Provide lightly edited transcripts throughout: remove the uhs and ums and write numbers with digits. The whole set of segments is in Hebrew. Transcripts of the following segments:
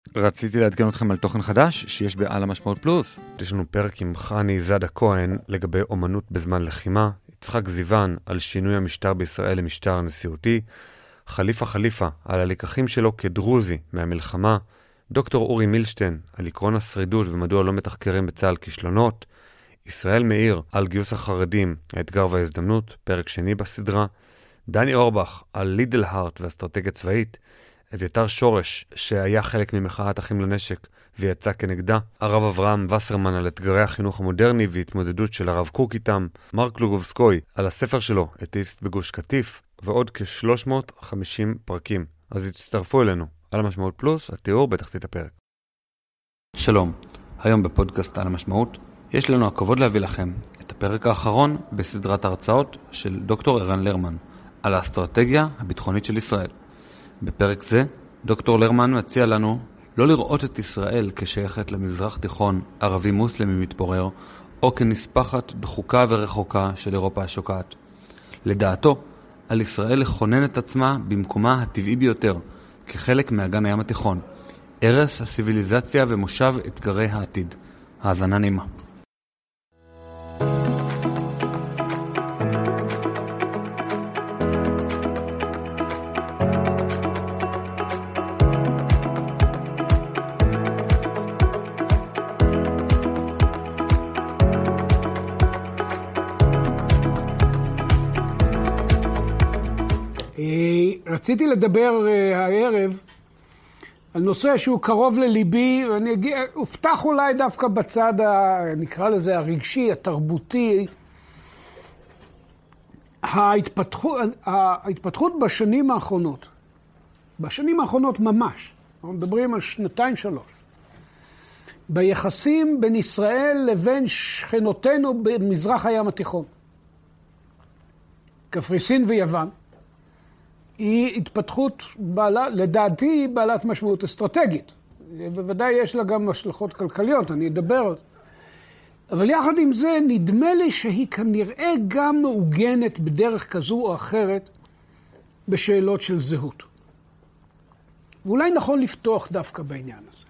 רציתי לעדכן אתכם על תוכן חדש שיש בעל המשמעות פלוס. יש לנו פרק עם חני זדה כהן לגבי אומנות בזמן לחימה, יצחק זיוון על שינוי המשטר בישראל למשטר נשיאותי, חליפה על הלקחים שלו כדרוזי מהמלחמה, דוקטור אורי מילשטיין על עקרון השרידות ומדוע לא מתחקרים בצה"ל כישלונות, ישראל מאיר על גיוס החרדים, האתגר וההזדמנות, פרק שני בסדרה, דני אורבך על לידל הארט ואסטרטגיה צבאית, אביתר שורש שהיה חלק ממחאת אחים לנשק ויצא כנגדה, הרב אברהם וסרמן על אתגרי החינוך המודרני והתמודדות של הרב קוק איתם, מרק לוגובסקוי על הספר שלו אתאיסט בגוש קטיף, ועוד כ-350 פרקים. אז הצטרפו אלינו. על המשמעות פלוס, התיאור בתחתית הפרק. שלום, היום בפודקאסט על המשמעות יש לנו הכבוד להביא לכם את הפרק האחרון בסדרת הרצאות של דוקטור ערן לרמן על האסטרטגיה הביטחונית של ישראל. בפרק זה, דוקטור לרמן מציע לנו לא לראות את ישראל כשייכת למזרח תיכון ערבי מוסלמי מתפורר, או כנספחת דחוקה ורחוקה של אירופה השוקעת. לדעתו, על ישראל לכונן את עצמה במקומה הטבעי ביותר, כחלק מאגן הים התיכון, ערש הסיביליזציה ומושב אתגרי העתיד. האזנה נעימה. רציתי לדבר הערב על נושא שהוא קרוב לליבי, ואני אופתח אולי דווקא בצד, נקרא לזה הרגשי, התרבותי. ההתפתחות בשנים האחרונות ממש, אנחנו מדברים על 2-3, ביחסים בין ישראל לבין שכנותינו במזרח הים התיכון, קפריסין ויוון, היא התפתחות לדעתי בעלת משמעות אסטרטגית. בוודאי יש לה גם השלכות כלכליות, אני אדבר על זה. אבל יחד עם זה, נדמה לי שהיא כנראה גם מעוגנת בדרך כזו או אחרת בשאלות של זהות. ואולי נכון לפתוח דווקא בעניין הזה.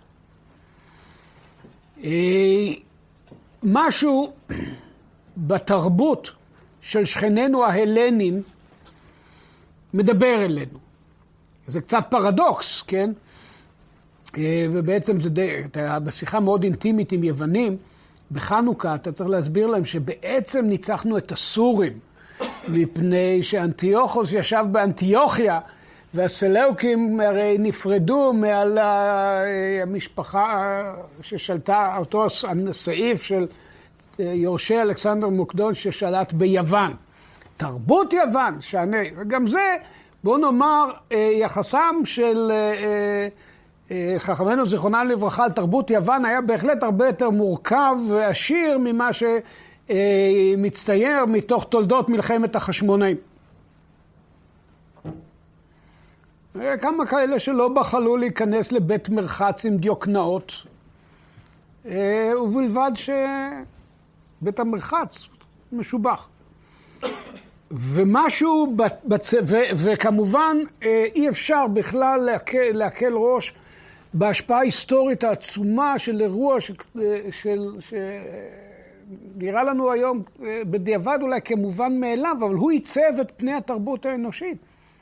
משהו בתרבות של שכנינו ההלנים מדבר אלינו. זה קצת פרדוקס, כן? ובעצם זה בשיחה מאוד אינטימית עם יוונים, בחנוכה אתה צריך להסביר להם שבעצם ניצחנו את הסורים, מפני שאנטיוכוס ישב באנטיוכיה, והסלאוקים הרי נפרדו מעל המשפחה ששלטה, אותו סעיף של יורשי אלכסנדר מוקדון ששלט ביוון. תרבות יוון, וגם זה, בוא נאמר, יחסם של חכמינו זיכרונם לברכה על תרבות יוון היה בהחלט הרבה יותר מורכב ועשיר ממה שמצטייר מתוך תולדות מלחמת החשמונאים. כמה כאלה שלא בחלו להיכנס לבית מרחץ עם דיוקנאות, ובלבד שבית המרחץ משובח. ומשהו, וכמובן אי אפשר בכלל להקל ראש בהשפעה ההיסטורית העצומה של אירוע שנראה לנו היום בדיעבד אולי כמובן מאליו, אבל הוא ייצב את פני התרבות האנושית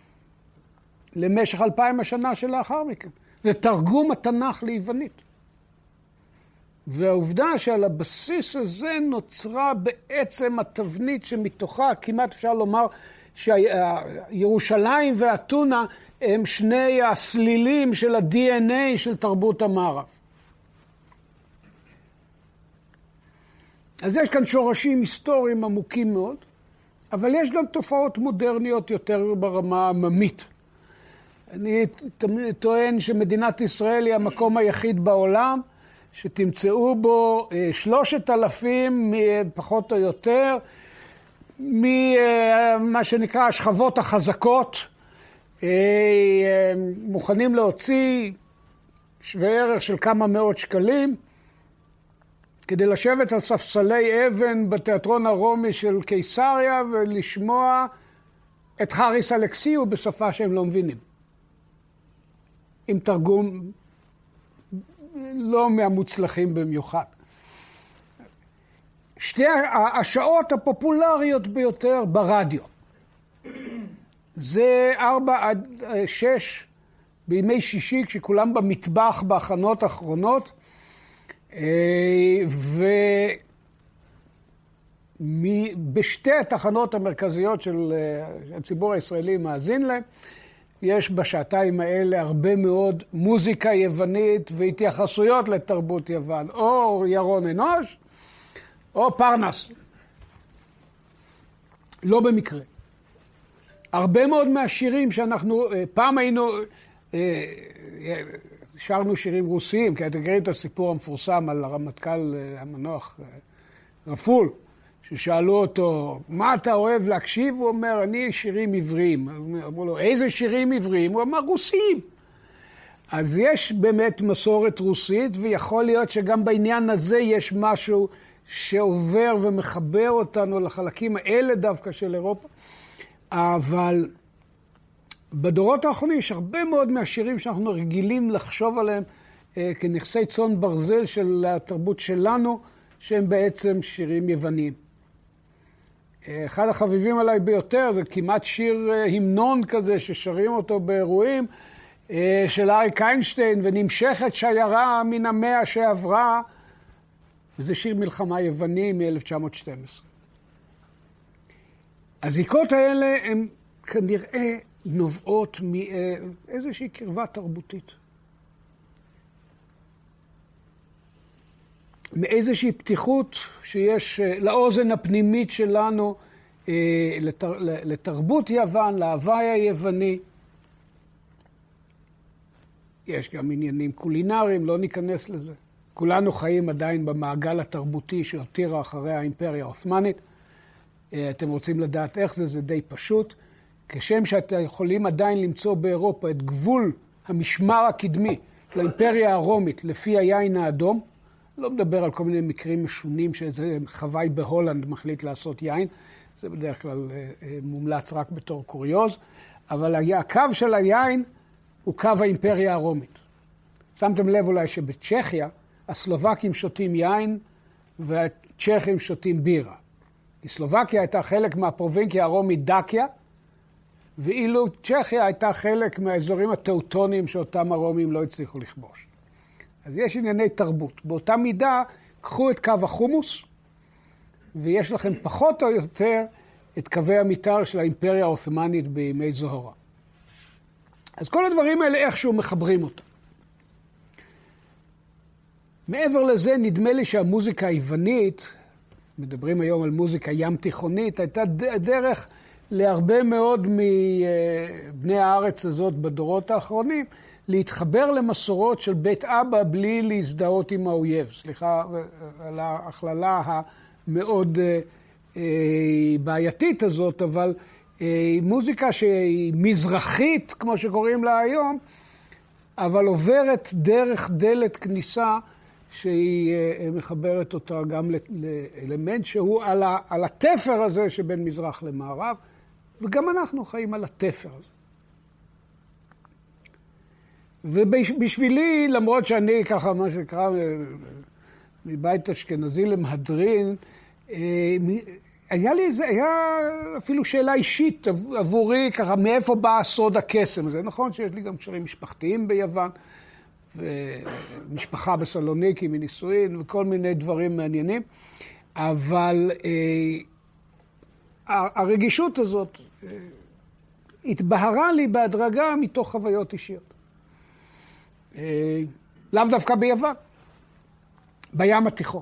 למשך 2000 השנה שלאחר מכן. זה תרגום התנ"ך ליוונית. והעובדה שעל הבסיס הזה נוצרה בעצם התבנית שמתוכה כמעט אפשר לומר שירושלים ואתונה הם שני הסלילים של ה-DNA של תרבות המערב. אז יש כאן שורשים היסטוריים עמוקים מאוד, אבל יש גם תופעות מודרניות יותר ברמה העממית. אני טוען שמדינת ישראל היא המקום היחיד בעולם שתמצאו בו 3,000 פחות או יותר ממה שנקרא השכבות החזקות, מוכנים להוציא שווה ערך של כמה מאות שקלים כדי לשבת על ספסלי אבן בתיאטרון הרומי של קיסריה ולשמוע את חריס אלכסיו בשפה שהם לא מבינים, עם תרגום לא מהמוצלחים במיוחד. שתי השעות הפופולריות ביותר ברדיו. זה 4 עד 6 בימי שישי, כשכולם במטבח בהכנות האחרונות, ובשתי התחנות המרכזיות של הציבור הישראלי מאזין להם, יש בשעתיים האלה הרבה מאוד מוזיקה יוונית והתייחסויות לתרבות יוון, או ירון אנוש, או פרנס. לא במקרה. הרבה מאוד מהשירים שאנחנו, פעם היינו, שרנו שירים רוסיים, כי אתם מכירים את הסיפור המפורסם על הרמטכ"ל המנוח רפול, ששאלו אותו, מה אתה אוהב להקשיב? הוא אומר, אני שירים עבריים. אמרו לו, איזה שירים עבריים? הוא אמר, רוסיים. אז יש באמת מסורת רוסית, ויכול להיות שגם בעניין הזה יש משהו שעובר ומחבר אותנו לחלקים האלה דווקא של אירופה. אבל בדורות האחרונים יש הרבה מאוד מהשירים שאנחנו רגילים לחשוב עליהם כנכסי צאן ברזל של התרבות שלנו, שהם בעצם שירים יווניים. אחד החביבים עליי ביותר זה כמעט שיר המנון כזה ששרים אותו באירועים של אריק איינשטיין, ונמשכת שיירה מן המאה שעברה, וזה שיר מלחמה יווני מ-1912. הזיקות האלה הן כנראה נובעות מאיזושהי קרבה תרבותית. מאיזושהי פתיחות שיש לאוזן הפנימית שלנו לתרבות יוון, להוואי היווני. יש גם עניינים קולינריים, לא ניכנס לזה. כולנו חיים עדיין במעגל התרבותי שהותירה אחרי האימפריה העות'מאנית. אתם רוצים לדעת איך זה, זה די פשוט. כשם שאתם יכולים עדיין למצוא באירופה את גבול המשמר הקדמי של האימפריה הרומית לפי היין האדום, לא מדבר על כל מיני מקרים משונים שאיזה חוואי בהולנד מחליט לעשות יין, זה בדרך כלל מומלץ רק בתור קוריוז, אבל הקו של היין הוא קו האימפריה הרומית. שמתם לב אולי שבצ'כיה הסלובקים שותים יין והצ'כים שותים בירה. סלובקיה הייתה חלק מהפרובינקיה הרומית דקיה, ואילו צ'כיה הייתה חלק מהאזורים הטאוטוניים שאותם הרומים לא הצליחו לכבוש. אז יש ענייני תרבות. באותה מידה, קחו את קו החומוס, ויש לכם פחות או יותר את קווי המתאר של האימפריה העות'מאנית בימי זוהרה. אז כל הדברים האלה איכשהו מחברים אותם. מעבר לזה, נדמה לי שהמוזיקה היוונית, מדברים היום על מוזיקה ים תיכונית, הייתה דרך להרבה מאוד מבני הארץ הזאת בדורות האחרונים, להתחבר למסורות של בית אבא בלי להזדהות עם האויב. סליחה על ההכללה המאוד בעייתית הזאת, אבל מוזיקה שהיא מזרחית, כמו שקוראים לה היום, אבל עוברת דרך דלת כניסה שהיא מחברת אותה גם לאלמנט שהוא על התפר הזה שבין מזרח למערב, וגם אנחנו חיים על התפר הזה. ובשבילי, למרות שאני ככה, מה שקרה, מבית אשכנזי למהדרין, היה אפילו שאלה אישית עבורי, ככה, מאיפה בא סוד הקסם הזה. נכון שיש לי גם קשרים משפחתיים ביוון, ומשפחה בסלוניקי מנישואין, וכל מיני דברים מעניינים, אבל הרגישות הזאת התבהרה לי בהדרגה מתוך חוויות אישיות. לאו דווקא ביוון, בים התיכון.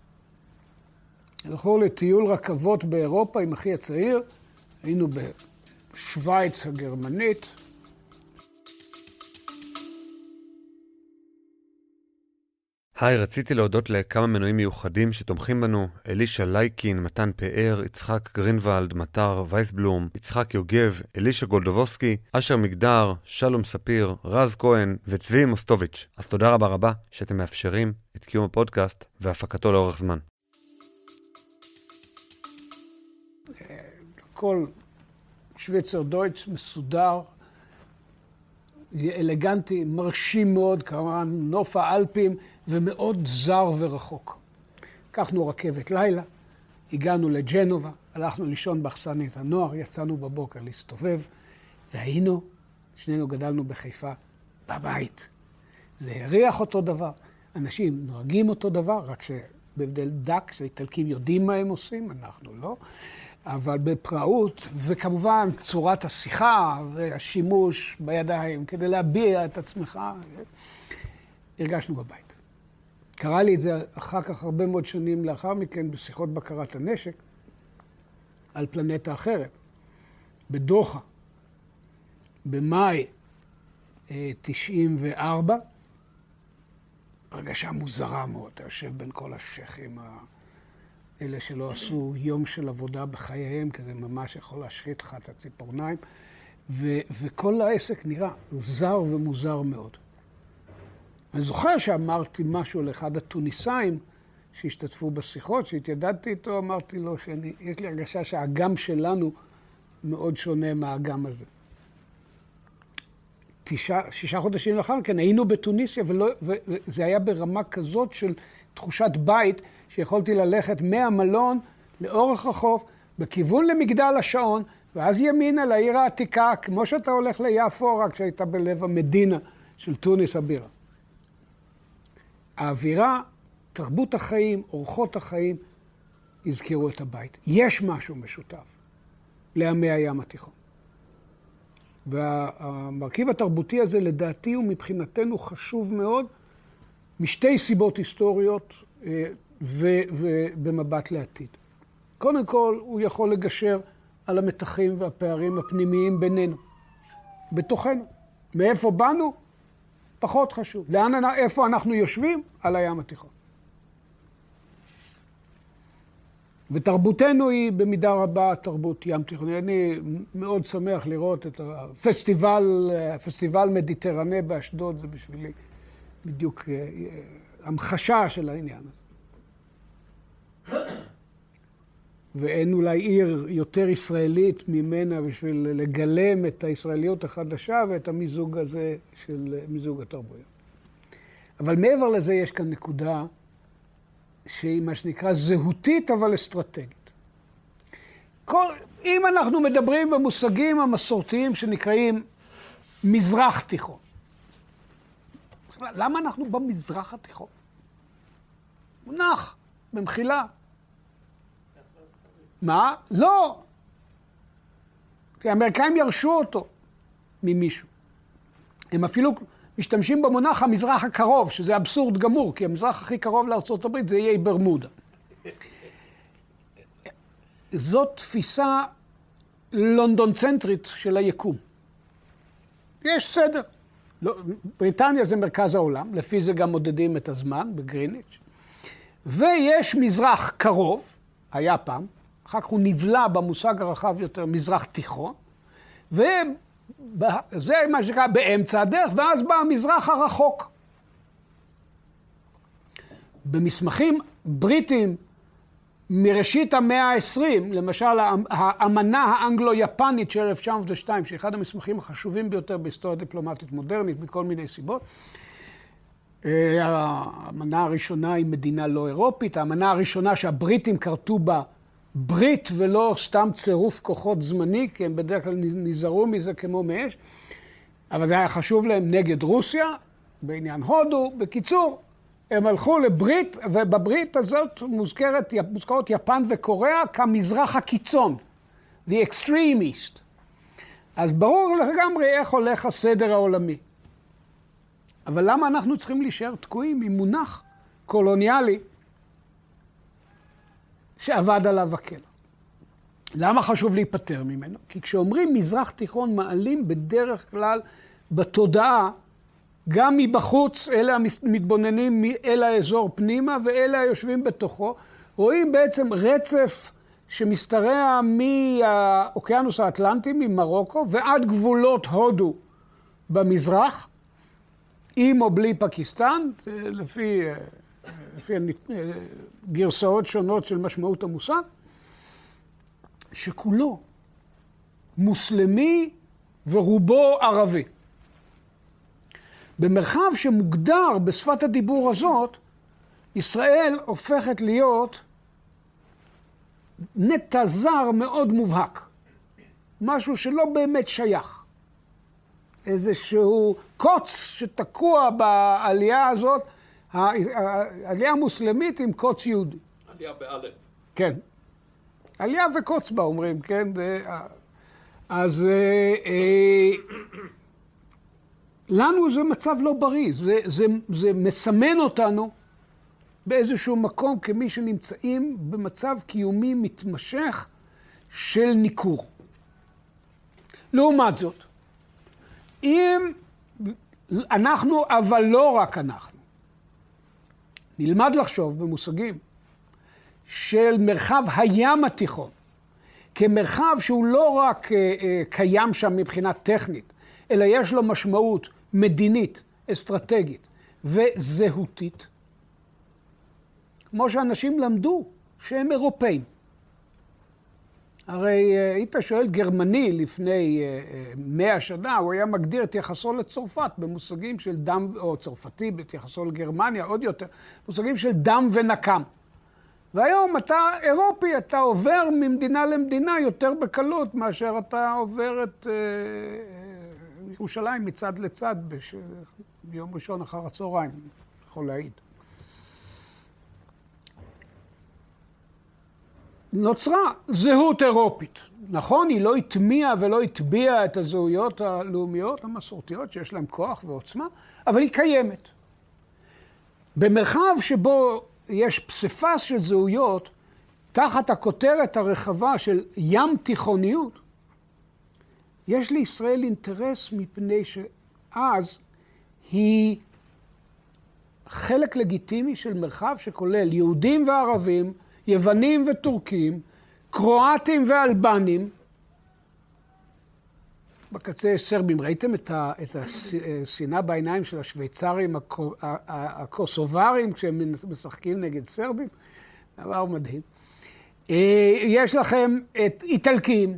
הלכו לטיול רכבות באירופה עם אחי הצעיר, היינו בשוויץ הגרמנית. היי, רציתי להודות לכמה מנויים מיוחדים שתומכים בנו, אלישה לייקין, מתן פאר, יצחק גרינוולד, מטר וייסבלום, יצחק יוגב, אלישה גולדובוסקי, אשר מגדר, שלום ספיר, רז כהן וצבי מוסטוביץ'. אז תודה רבה רבה שאתם מאפשרים את קיום הפודקאסט והפקתו לאורך זמן. כל שוויצר דויטש מסודר, אלגנטי, מרשים מאוד, כמובן נוף האלפים, ומאוד זר ורחוק. לקחנו רכבת לילה, הגענו לג'נובה, הלכנו לישון באכסנית הנוער, יצאנו בבוקר להסתובב, והיינו, שנינו גדלנו בחיפה, בבית. זה הריח אותו דבר, אנשים נוהגים אותו דבר, רק שבהבדל דק, שהאיטלקים יודעים מה הם עושים, אנחנו לא, אבל בפראות, וכמובן צורת השיחה והשימוש בידיים כדי להביע את עצמך, הרגשנו בבית. קרה לי את זה אחר כך הרבה מאוד שנים לאחר מכן בשיחות בקרת הנשק על פלנטה אחרת, בדוחה, במאי 94, הרגשה מוזרה מאוד, אתה יושב בין כל השכים אלה שלא עשו יום של עבודה בחייהם, כי זה ממש יכול להשחית לך את הציפורניים, וכל העסק נראה זר ומוזר מאוד. אני זוכר שאמרתי משהו לאחד הטוניסאים שהשתתפו בשיחות, שהתיידדתי איתו, אמרתי לו שיש לי הרגשה שהאגם שלנו מאוד שונה מהאגם הזה. 6 חודשים לאחר מכן היינו בטוניסיה, וזה היה ברמה כזאת של תחושת בית, שיכולתי ללכת מהמלון לאורך החוף, בכיוון למגדל השעון, ואז ימינה לעיר העתיקה, כמו שאתה הולך ליפו, רק שהייתה בלב המדינה של טוניס הבירה. האווירה, תרבות החיים, אורחות החיים, הזכירו את הבית. יש משהו משותף לעמי הים התיכון. והמרכיב התרבותי הזה לדעתי הוא מבחינתנו חשוב מאוד, משתי סיבות היסטוריות ובמבט לעתיד. קודם כל, הוא יכול לגשר על המתחים והפערים הפנימיים בינינו, בתוכנו. מאיפה באנו? פחות חשוב. איפה אנחנו יושבים? על הים התיכון. ותרבותנו היא במידה רבה תרבות ים תיכוני. אני מאוד שמח לראות את הפסטיבל מדיטרנה באשדוד, זה בשבילי בדיוק המחשה של העניין הזה. ואין אולי עיר יותר ישראלית ממנה בשביל לגלם את הישראליות החדשה ואת המיזוג הזה של מיזוג התרבויות. אבל מעבר לזה יש כאן נקודה שהיא מה שנקרא זהותית אבל אסטרטגית. אם אנחנו מדברים במושגים המסורתיים שנקראים מזרח תיכון, למה אנחנו במזרח התיכון? מונח, במחילה. מה? לא. כי האמריקאים ירשו אותו ממישהו. הם אפילו משתמשים במונח המזרח הקרוב, שזה אבסורד גמור, כי המזרח הכי קרוב לארצות הברית זה יהיה ברמודה. זאת תפיסה לונדון-צנטרית של היקום. יש סדר. בריטניה זה מרכז העולם, לפי זה גם מודדים את הזמן בגריניץ'. ויש מזרח קרוב, היה פעם, אחר כך הוא נבלע במושג הרחב יותר, מזרח תיכון, וזה מה שנקרא באמצע הדרך, ואז בא המזרח הרחוק. במסמכים בריטיים מראשית המאה ה-20, למשל האמנה האנגלו-יפנית של 1902, שאחד המסמכים החשובים ביותר בהיסטוריה דיפלומטית מודרנית, מכל מיני סיבות, האמנה הראשונה היא מדינה לא אירופית, האמנה הראשונה שהבריטים קרתו בה ברית ולא סתם צירוף כוחות זמני, כי הם בדרך כלל נזהרו מזה כמו מאש, אבל זה היה חשוב להם נגד רוסיה, בעניין הודו. בקיצור, הם הלכו לברית, ובברית הזאת מוזכרות יפן וקוריאה כמזרח הקיצון, the extreme east. אז ברור לגמרי איך הולך הסדר העולמי. אבל למה אנחנו צריכים להישאר תקועים עם מונח קולוניאלי שעבד עליו הקלע? למה חשוב להיפטר ממנו? כי כשאומרים מזרח תיכון מעלים בדרך כלל בתודעה, גם מבחוץ, אלה המתבוננים אל האזור פנימה ואלה היושבים בתוכו, רואים בעצם רצף שמשתרע מהאוקיינוס האטלנטי, ממרוקו, ועד גבולות הודו במזרח, עם או בלי פקיסטן, לפי גרסאות שונות של משמעות המושג, שכולו מוסלמי ורובו ערבי. במרחב שמוגדר בשפת הדיבור הזאת, ישראל הופכת להיות נטע זר מאוד מובהק. משהו שלא באמת שייך. איזשהו קוץ שתקוע בעלייה הזאת, העלייה המוסלמית עם קוץ יהודי. עלייה באלף. כן. עלייה וקוץ בה, אומרים, כן? אז לנו זה מצב לא בריא. זה מסמן אותנו באיזשהו מקום כמי שנמצאים במצב קיומי מתמשך של ניכור. לעומת זאת, אם אנחנו, אבל לא רק אנחנו, נלמד לחשוב במושגים של מרחב הים התיכון, כמרחב שהוא לא רק קיים שם מבחינה טכנית, אלא יש לו משמעות מדינית, אסטרטגית וזהותית, כמו שאנשים למדו שהם אירופאים. הרי היית שואל גרמני לפני 100 שנה, הוא היה מגדיר את יחסו לצרפת במושגים של דם, או צרפתי בהתייחסו לגרמניה, עוד יותר, מושגים של דם ונקם. והיום אתה אירופי, אתה עובר ממדינה למדינה יותר בקלות מאשר אתה עובר את ירושלים מצד לצד ביום ראשון אחר הצהריים, יכול להעיד. נוצרה זהות אירופית. נכון, היא לא התמיעה ולא התביעה את הזהויות הלאומיות המסורתיות שיש להן כוח ועוצמה, אבל היא קיימת. במרחב שבו יש פסיפס של זהויות, תחת הכותרת הרחבה של ים תיכוניות, יש לישראל אינטרס מפני שאז היא חלק לגיטימי של מרחב שכולל יהודים וערבים, יוונים וטורקים, קרואטים ואלבנים, בקצה יש סרבים. ראיתם את השנאה בעיניים של השוויצרים הקוסוברים כשהם משחקים נגד סרבים? דבר מדהים. יש לכם את איטלקים,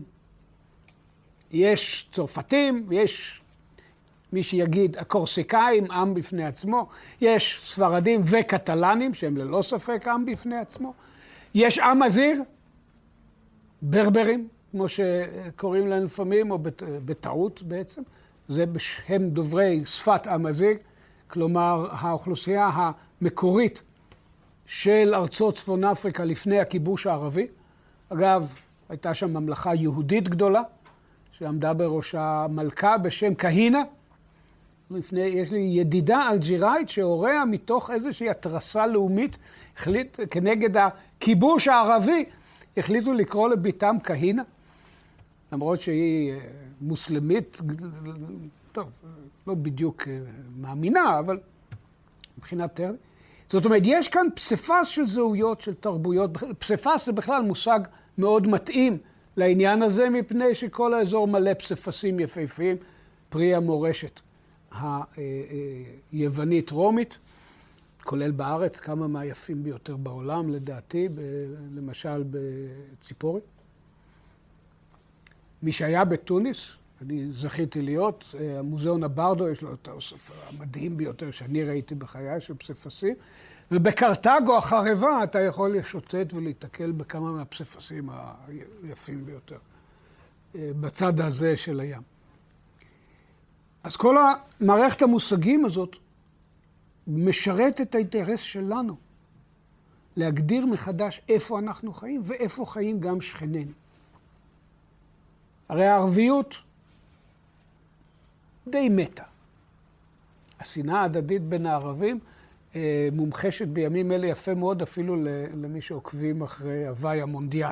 יש צרפתים, יש מי שיגיד הקורסיקאים, עם בפני עצמו, יש ספרדים וקטלנים שהם ללא ספק עם בפני עצמו, יש עם אזיר, ברברים, כמו שקוראים להם לפעמים, או בטעות בעצם. הם דוברי שפת עם אזיר, כלומר האוכלוסייה המקורית של ארצות צפון אפריקה לפני הכיבוש הערבי. אגב, הייתה שם ממלכה יהודית גדולה, שעמדה בראשה מלכה בשם כהינה. יש לי ידידה אלג'יראית שהוריה מתוך איזושהי התרסה לאומית, החליט כנגד הכיבוש הערבי, החליטו לקרוא לביתם כהינה, למרות שהיא מוסלמית, טוב, לא בדיוק מאמינה, אבל מבחינת טרנית. זאת אומרת, יש כאן פסיפס של זהויות, של תרבויות. פסיפס זה בכלל מושג מאוד מתאים לעניין הזה, מפני שכל האזור מלא פסיפסים יפהפיים, פרי המורשת היוונית רומית, כולל בארץ, כמה מהיפים ביותר בעולם, לדעתי, למשל בציפורי. מי שהיה בתוניס, אני זכיתי להיות, המוזיאון הברדו, יש לו את האוסף המדהים ביותר שאני ראיתי בחיי של פסיפסים, ובקרטגו החרבה אתה יכול לשוטט ולהתקל בכמה מהפסיפסים היפים ביותר, בצד הזה של הים. אז כל המערכת המושגים הזאת משרת את האינטרס שלנו להגדיר מחדש איפה אנחנו חיים ואיפה חיים גם שכנינו. הרי הערביות די מתה. השנאה ההדדית בין הערבים מומחשת בימים אלה יפה מאוד אפילו למי שעוקבים אחרי הוואי המונדיאל.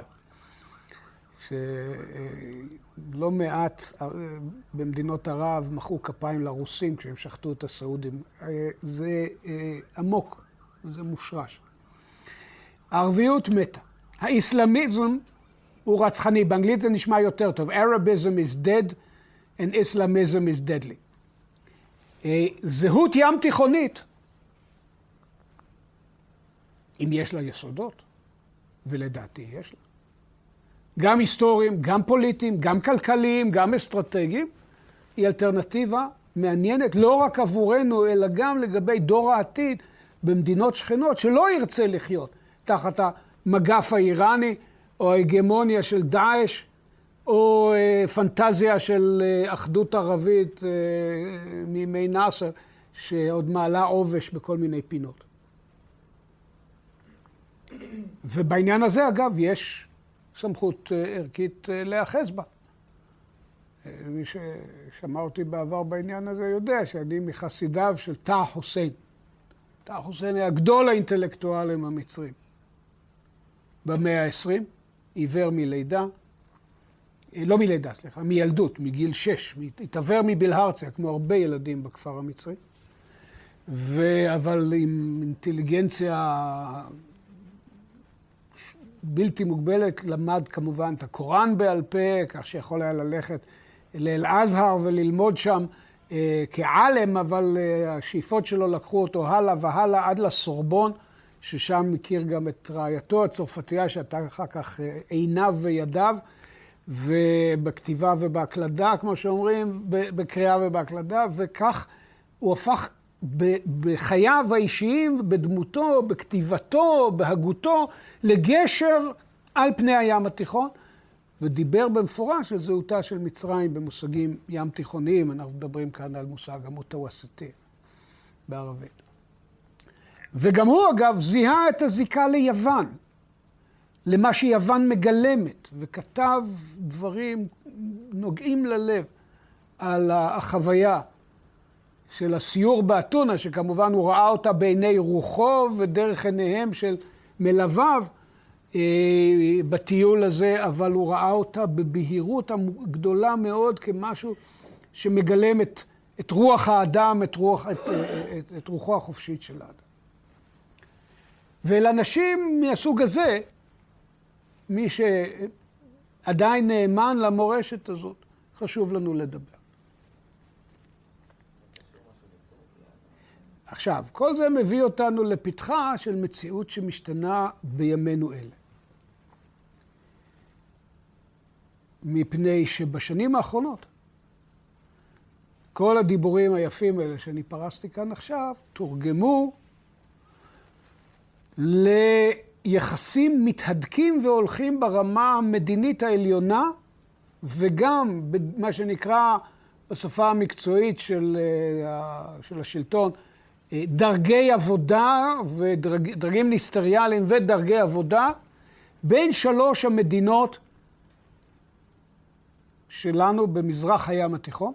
שלא מעט במדינות ערב מחאו כפיים לרוסים כשהם שחטו את הסעודים. זה עמוק, זה מושרש. הערביות מתה. האסלאמיזם הוא רצחני. באנגלית זה נשמע יותר טוב. Arabism is dead and Islamism is deadly. זהות ים תיכונית, אם יש לה יסודות, ולדעתי יש לה, גם היסטוריים, גם פוליטיים, גם כלכליים, גם אסטרטגיים, היא אלטרנטיבה מעניינת לא רק עבורנו, אלא גם לגבי דור העתיד במדינות שכנות, שלא ירצה לחיות תחת המגף האיראני, או ההגמוניה של דאעש, או פנטזיה של אחדות ערבית מימי נאסר, שעוד מעלה עובש בכל מיני פינות. ובעניין הזה, אגב, יש סמכות ערכית להיאחז בה. מי ששמע אותי בעבר בעניין הזה יודע שאני מחסידיו של טאה חוסיין. טאה חוסיין היה גדול האינטלקטואלים המצרים. במאה ה-20, עיוור מלידה, לא מלידה, סליחה, מילדות, מגיל 6, התעוור מבלהרציה, כמו הרבה ילדים בכפר המצרי, אבל עם אינטליגנציה בלתי מוגבלת, למד כמובן את הקוראן בעל פה, כך שיכול היה ללכת לאל-אזהר וללמוד שם כעלם, אבל השאיפות שלו לקחו אותו הלאה והלאה עד לסורבון, ששם מכיר גם את רעייתו הצרפתייה, שהייתה אחר כך עיניו וידיו, ובכתיבה ובהקלדה, כמו שאומרים, בקריאה ובהקלדה, וכך הוא הפך בחייו האישיים, בדמותו, בכתיבתו, בהגותו, לגשר על פני הים התיכון, ודיבר במפורש על זהותה של מצרים במושגים ים תיכוניים. אנחנו מדברים כאן על מושג המותווסטי בערבית. וגם הוא, אגב, זיהה את הזיקה ליוון, למה שיוון מגלמת, וכתב דברים נוגעים ללב על החוויה של הסיור באתונה, שכמובן הוא ראה אותה בעיני רוחו ודרך עיניהם של מלוויו בטיול הזה, אבל הוא ראה אותה בבהירות גדולה מאוד כמשהו שמגלם את רוח האדם, את רוחו החופשית של האדם. ולאנשים מהסוג הזה, מי שעדיין נאמן למורשת הזאת, חשוב לנו לדבר. עכשיו, כל זה מביא אותנו לפתחה של מציאות שמשתנה בימינו אלה. מפני שבשנים האחרונות, כל הדיבורים היפים האלה שאני פרסתי כאן עכשיו, תורגמו ליחסים מתהדקים והולכים ברמה המדינית העליונה, וגם במה שנקרא בשפה המקצועית של השלטון, דרגי עבודה ודרגים מיניסטריאליים ודרגי עבודה, בין שלוש המדינות שלנו במזרח הים התיכון,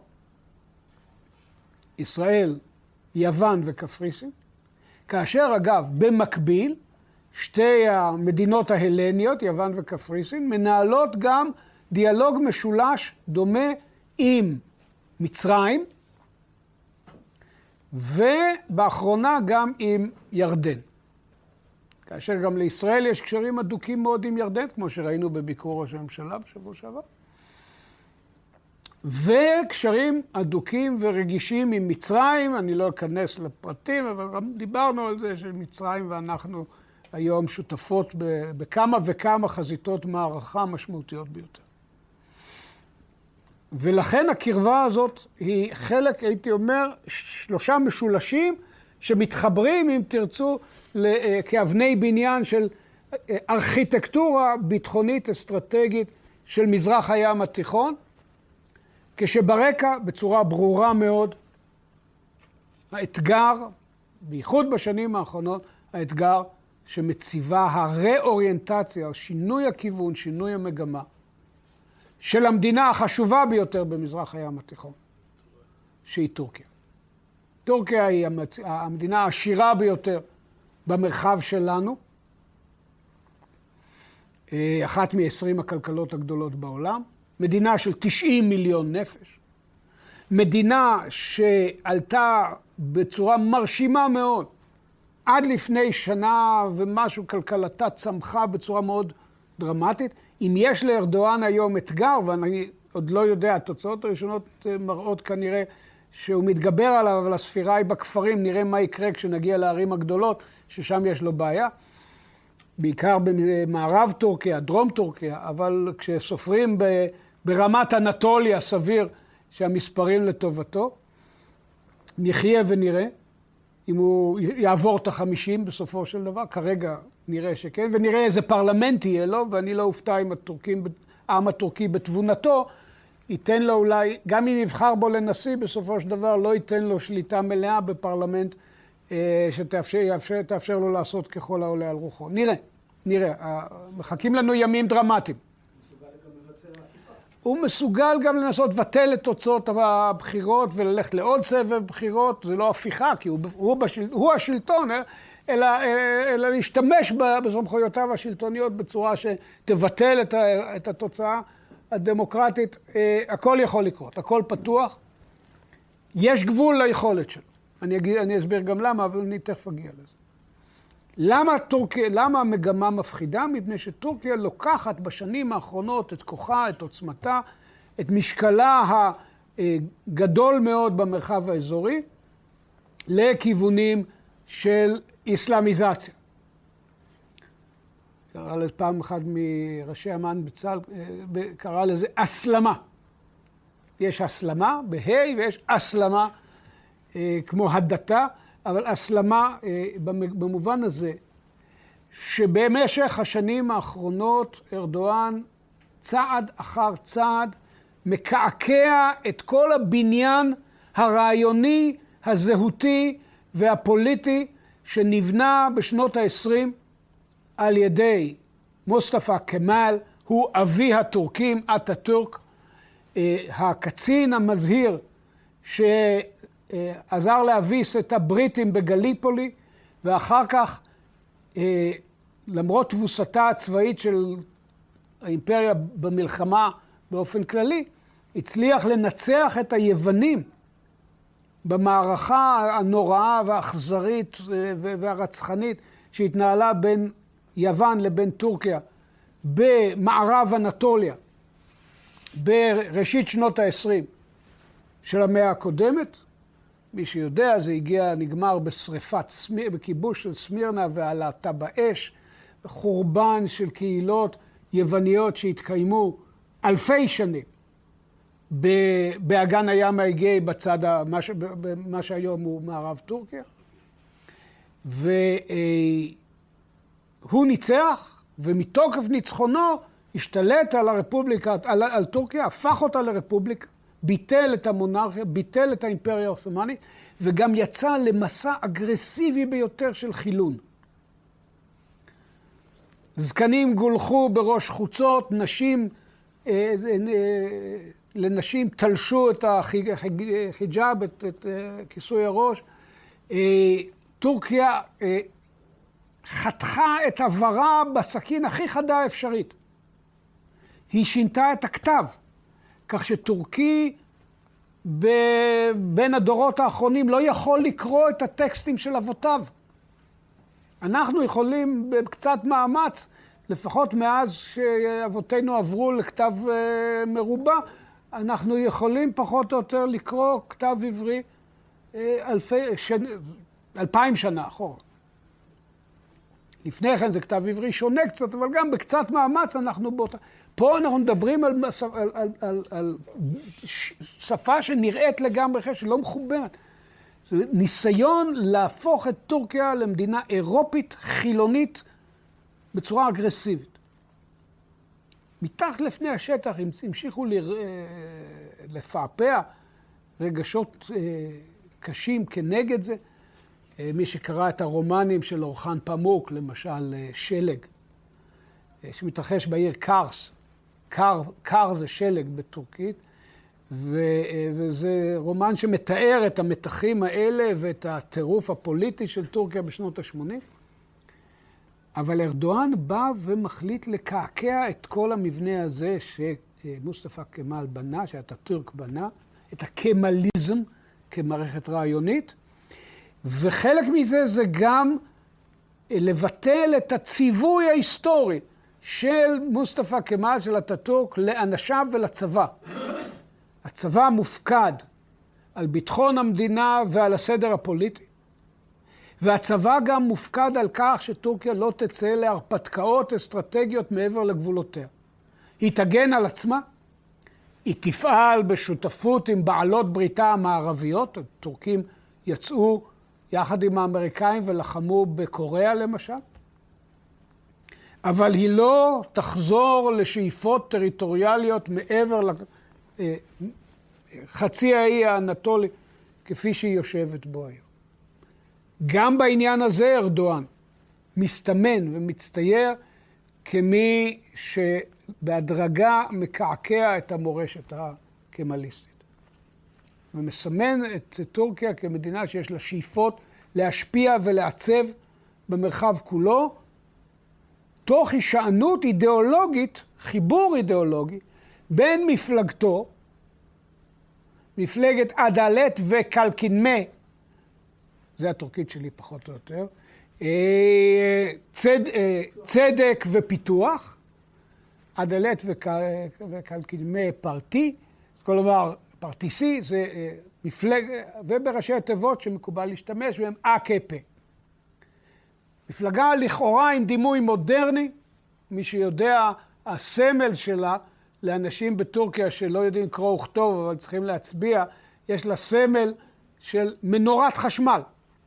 ישראל, יוון וקפריסין, כאשר אגב במקביל שתי המדינות ההלניות, יוון וקפריסין, מנהלות גם דיאלוג משולש דומה עם מצרים, ובאחרונה גם עם ירדן. כאשר גם לישראל יש קשרים הדוקים מאוד עם ירדן, כמו שראינו בביקור ראש הממשלה בשבוע שעבר. וקשרים הדוקים ורגישים עם מצרים, אני לא אכנס לפרטים, אבל גם דיברנו על זה שמצרים ואנחנו היום שותפות בכמה וכמה חזיתות מערכה משמעותיות ביותר. ולכן הקרבה הזאת היא חלק, הייתי אומר, שלושה משולשים שמתחברים, אם תרצו, כאבני בניין של ארכיטקטורה ביטחונית אסטרטגית של מזרח הים התיכון, כשברקע, בצורה ברורה מאוד, האתגר, בייחוד בשנים האחרונות, האתגר שמציבה הראוריינטציה, או שינוי הכיוון, שינוי המגמה, של המדינה החשובה ביותר במזרח הים התיכון, שהיא טורקיה. טורקיה היא המדינה העשירה ביותר במרחב שלנו, אחת מ-20 הכלכלות הגדולות בעולם, מדינה של 90 מיליון נפש, מדינה שעלתה בצורה מרשימה מאוד, עד לפני שנה ומשהו כלכלתה צמחה בצורה מאוד דרמטית. אם יש לארדואן היום אתגר, ואני עוד לא יודע, התוצאות הראשונות מראות כנראה שהוא מתגבר עליו, אבל הספירה היא בכפרים, נראה מה יקרה כשנגיע לערים הגדולות, ששם יש לו בעיה. בעיקר במערב טורקיה, דרום טורקיה, אבל כשסופרים ברמת אנטוליה סביר שהמספרים לטובתו. נחיה ונראה, אם הוא יעבור את ה-50 בסופו של דבר, כרגע נראה שכן, ונראה איזה פרלמנט יהיה לו, ואני לא אופתע אם העם הטורקי בתבונתו, ייתן לו אולי, גם אם יבחר בו לנשיא, בסופו של דבר לא ייתן לו שליטה מלאה בפרלמנט, שתאפשר לו לעשות ככל העולה על רוחו. נראה. מחכים לנו ימים דרמטיים. הוא מסוגל גם לנסות לבטל את תוצאות הבחירות וללכת לעוד סבב בחירות. זה לא הפיכה, כי הוא השלטון, אלא להשתמש בסמכויותיו השלטוניות בצורה שתבטל את התוצאה הדמוקרטית. הכל יכול לקרות, הכל פתוח. יש גבול ליכולת שלו. אני אסביר גם למה, אבל אני תכף אגיע לזה. למה המגמה מפחידה? מפני שטורקיה לוקחת בשנים האחרונות את כוחה, את עוצמתה, את משקלה הגדול מאוד במרחב האזורי, לכיוונים של איסלאמיזציה. קרא לזה פעם אחד מראשי אמ"ן בצה"ל, קרא לזה הסלמה. יש הסלמה בה' ויש הסלמה כמו הדתה, אבל הסלמה במובן הזה, שבמשך השנים האחרונות ארדואן צעד אחר צעד מקעקע את כל הבניין הרעיוני, הזהותי והפוליטי שנבנה בשנות ה-20 על ידי מוסטפא כמאל, הוא אבי הטורקים, אטאטורק, הקצין המזהיר שעזר להביס את הבריטים בגליפולי, ואחר כך, למרות תבוסתה הצבאית של האימפריה במלחמה באופן כללי, הצליח לנצח את היוונים במערכה הנוראה והאכזרית והרצחנית שהתנהלה בין יוון לבין טורקיה במערב אנטוליה בראשית שנות ה-20 של המאה הקודמת. מי שיודע, זה נגמר בכיבוש של סמירנה ועלתה באש, חורבן של קהילות יווניות שהתקיימו אלפי שנים באגן הים האגאי בצד מה שהיום הוא מערב טורקיה. והוא ניצח, ומתוקף ניצחונו השתלט על הרפובליקה, על טורקיה, הפך אותה לרפובליקה, ביטל את המונרכיה, ביטל את האימפריה העות'מאנית, וגם יצא למסע אגרסיבי ביותר של חילון. זקנים גולחו בראש חוצות, לנשים תלשו את החיג'אב, את כיסוי הראש. טורקיה חתכה את עברה בסכין הכי חדה אפשרית. היא שינתה את הכתב, כך שטורקי בין הדורות האחרונים לא יכול לקרוא את הטקסטים של אבותיו. אנחנו יכולים בקצת מאמץ, לפחות מאז שאבותינו עברו לכתב מרובע, אנחנו יכולים פחות או יותר לקרוא כתב עברי 2000 שנה אחורה. לפני כן זה כתב עברי שונה קצת, אבל גם בקצת מאמץ אנחנו באותה. פה אנחנו מדברים על שפה שנראית לגמרי אחרת, שלא מחוברת. זה ניסיון להפוך את טורקיה למדינה אירופית, חילונית, בצורה אגרסיבית. מתחת לפני השטח המשיכו לפעפע רגשות קשים כנגד זה. מי שקרא את הרומנים של אורחן פמוק, למשל שלג, שמתרחש בעיר קארס. קאר זה שלג בטורקית, וזה רומן שמתאר את המתחים האלה ואת הטירוף הפוליטי של טורקיה בשנות ה-80. אבל ארדואן בא ומחליט לקעקע את כל המבנה הזה שמוסטפא כמאל בנה, שאטאטורק בנה, את הקמליזם כמערכת רעיונית, וחלק מזה זה גם לבטל את הציווי ההיסטורי של מוסטפא כמאל, של אטאטורק, לאנשיו ולצבא. הצבא מופקד על ביטחון המדינה ועל הסדר הפוליטי, והצבא גם מופקד על כך שטורקיה לא תצא להרפתקאות אסטרטגיות מעבר לגבולותיה. היא תגן על עצמה, היא תפעל בשותפות עם בעלות בריתה המערביות, הטורקים יצאו יחד עם האמריקאים ולחמו בקוריאה למשל. אבל היא לא תחזור לשאיפות טריטוריאליות מעבר לחצי האי האנטולי, כפי שהיא יושבת בו היום. גם בעניין הזה ארדואן מסתמן ומצטייר כמי שבהדרגה מקעקע את המורשת הקמליסטית. ומסמן את טורקיה כמדינה שיש לה שאיפות להשפיע ולעצב במרחב כולו, תוך הישענות אידיאולוגית, חיבור אידיאולוגי, בין מפלגתו, מפלגת עדאלט וקלקינמה, זה הטורקית שלי פחות או יותר, צדק ופיתוח, עדאלט וקלקינמה פרטי, כלומר פרטיסי, זה ובראשי התיבות שמקובל להשתמש בהם AKP. מפלגה לכאורה עם דימוי מודרני, מי שיודע, הסמל שלה, לאנשים בטורקיה שלא יודעים קרוא וכתוב, אבל צריכים להצביע, יש לה סמל של מנורת חשמל.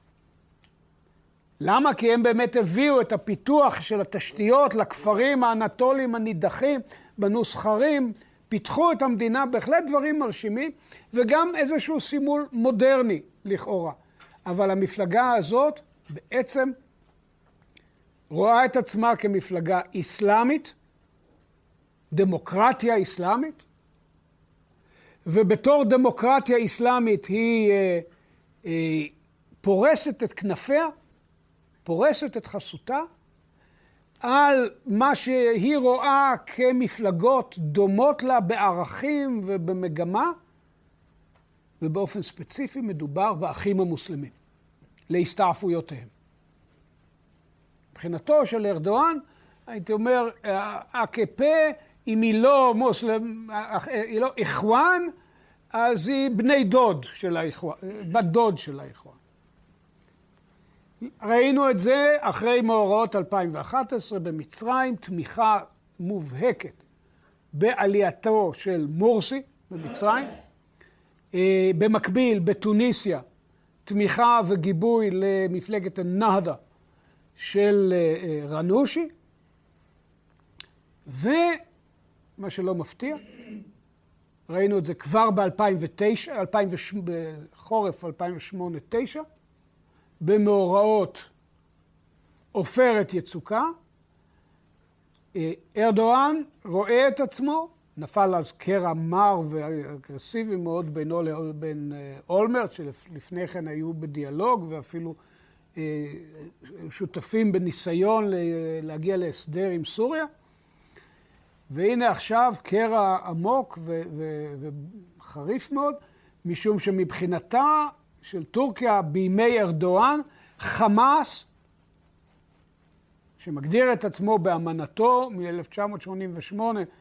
למה? כי הם באמת הביאו את הפיתוח של התשתיות לכפרים האנטוליים הנידחים, בנו סכרים, פיתחו את המדינה, בהחלט דברים מרשימים, וגם איזשהו סימול מודרני לכאורה. אבל המפלגה הזאת בעצם רואה את עצמה כמפלגה איסלאמית, דמוקרטיה איסלאמית, ובתור דמוקרטיה איסלאמית היא פורסת את כנפיה, פורסת את חסותה, על מה שהיא רואה כמפלגות דומות לה בערכים ובמגמה, ובאופן ספציפי מדובר באחים המוסלמים, להסתעפויותיהם. מבחינתו של ארדואן, הייתי אומר, AKP, אם היא לא מוסלם, היא לא איחואן, אז היא בני דוד של האיחואן, בת דוד של האיחואן. ראינו את זה אחרי מאורעות 2011 במצרים, תמיכה מובהקת בעלייתו של מורסי במצרים. במקביל, בתוניסיה, תמיכה וגיבוי למפלגת הנהדה של רנושי. ומה שלא מפתיע, ראינו את זה כבר ב-2009, בחורף 2008-2009, במאורעות עופרת יצוקה. ארדואן רואה את עצמו, נפל אז קרע מר ואגרסיבי מאוד בינו לבין אולמרט, שלפני כן היו בדיאלוג ואפילו שותפים בניסיון להגיע להסדר עם סוריה. והנה עכשיו קרע עמוק וחריף מאוד, משום שמבחינתה של טורקיה בימי ארדואן, חמאס, שמגדיר את עצמו באמנתו מ-1988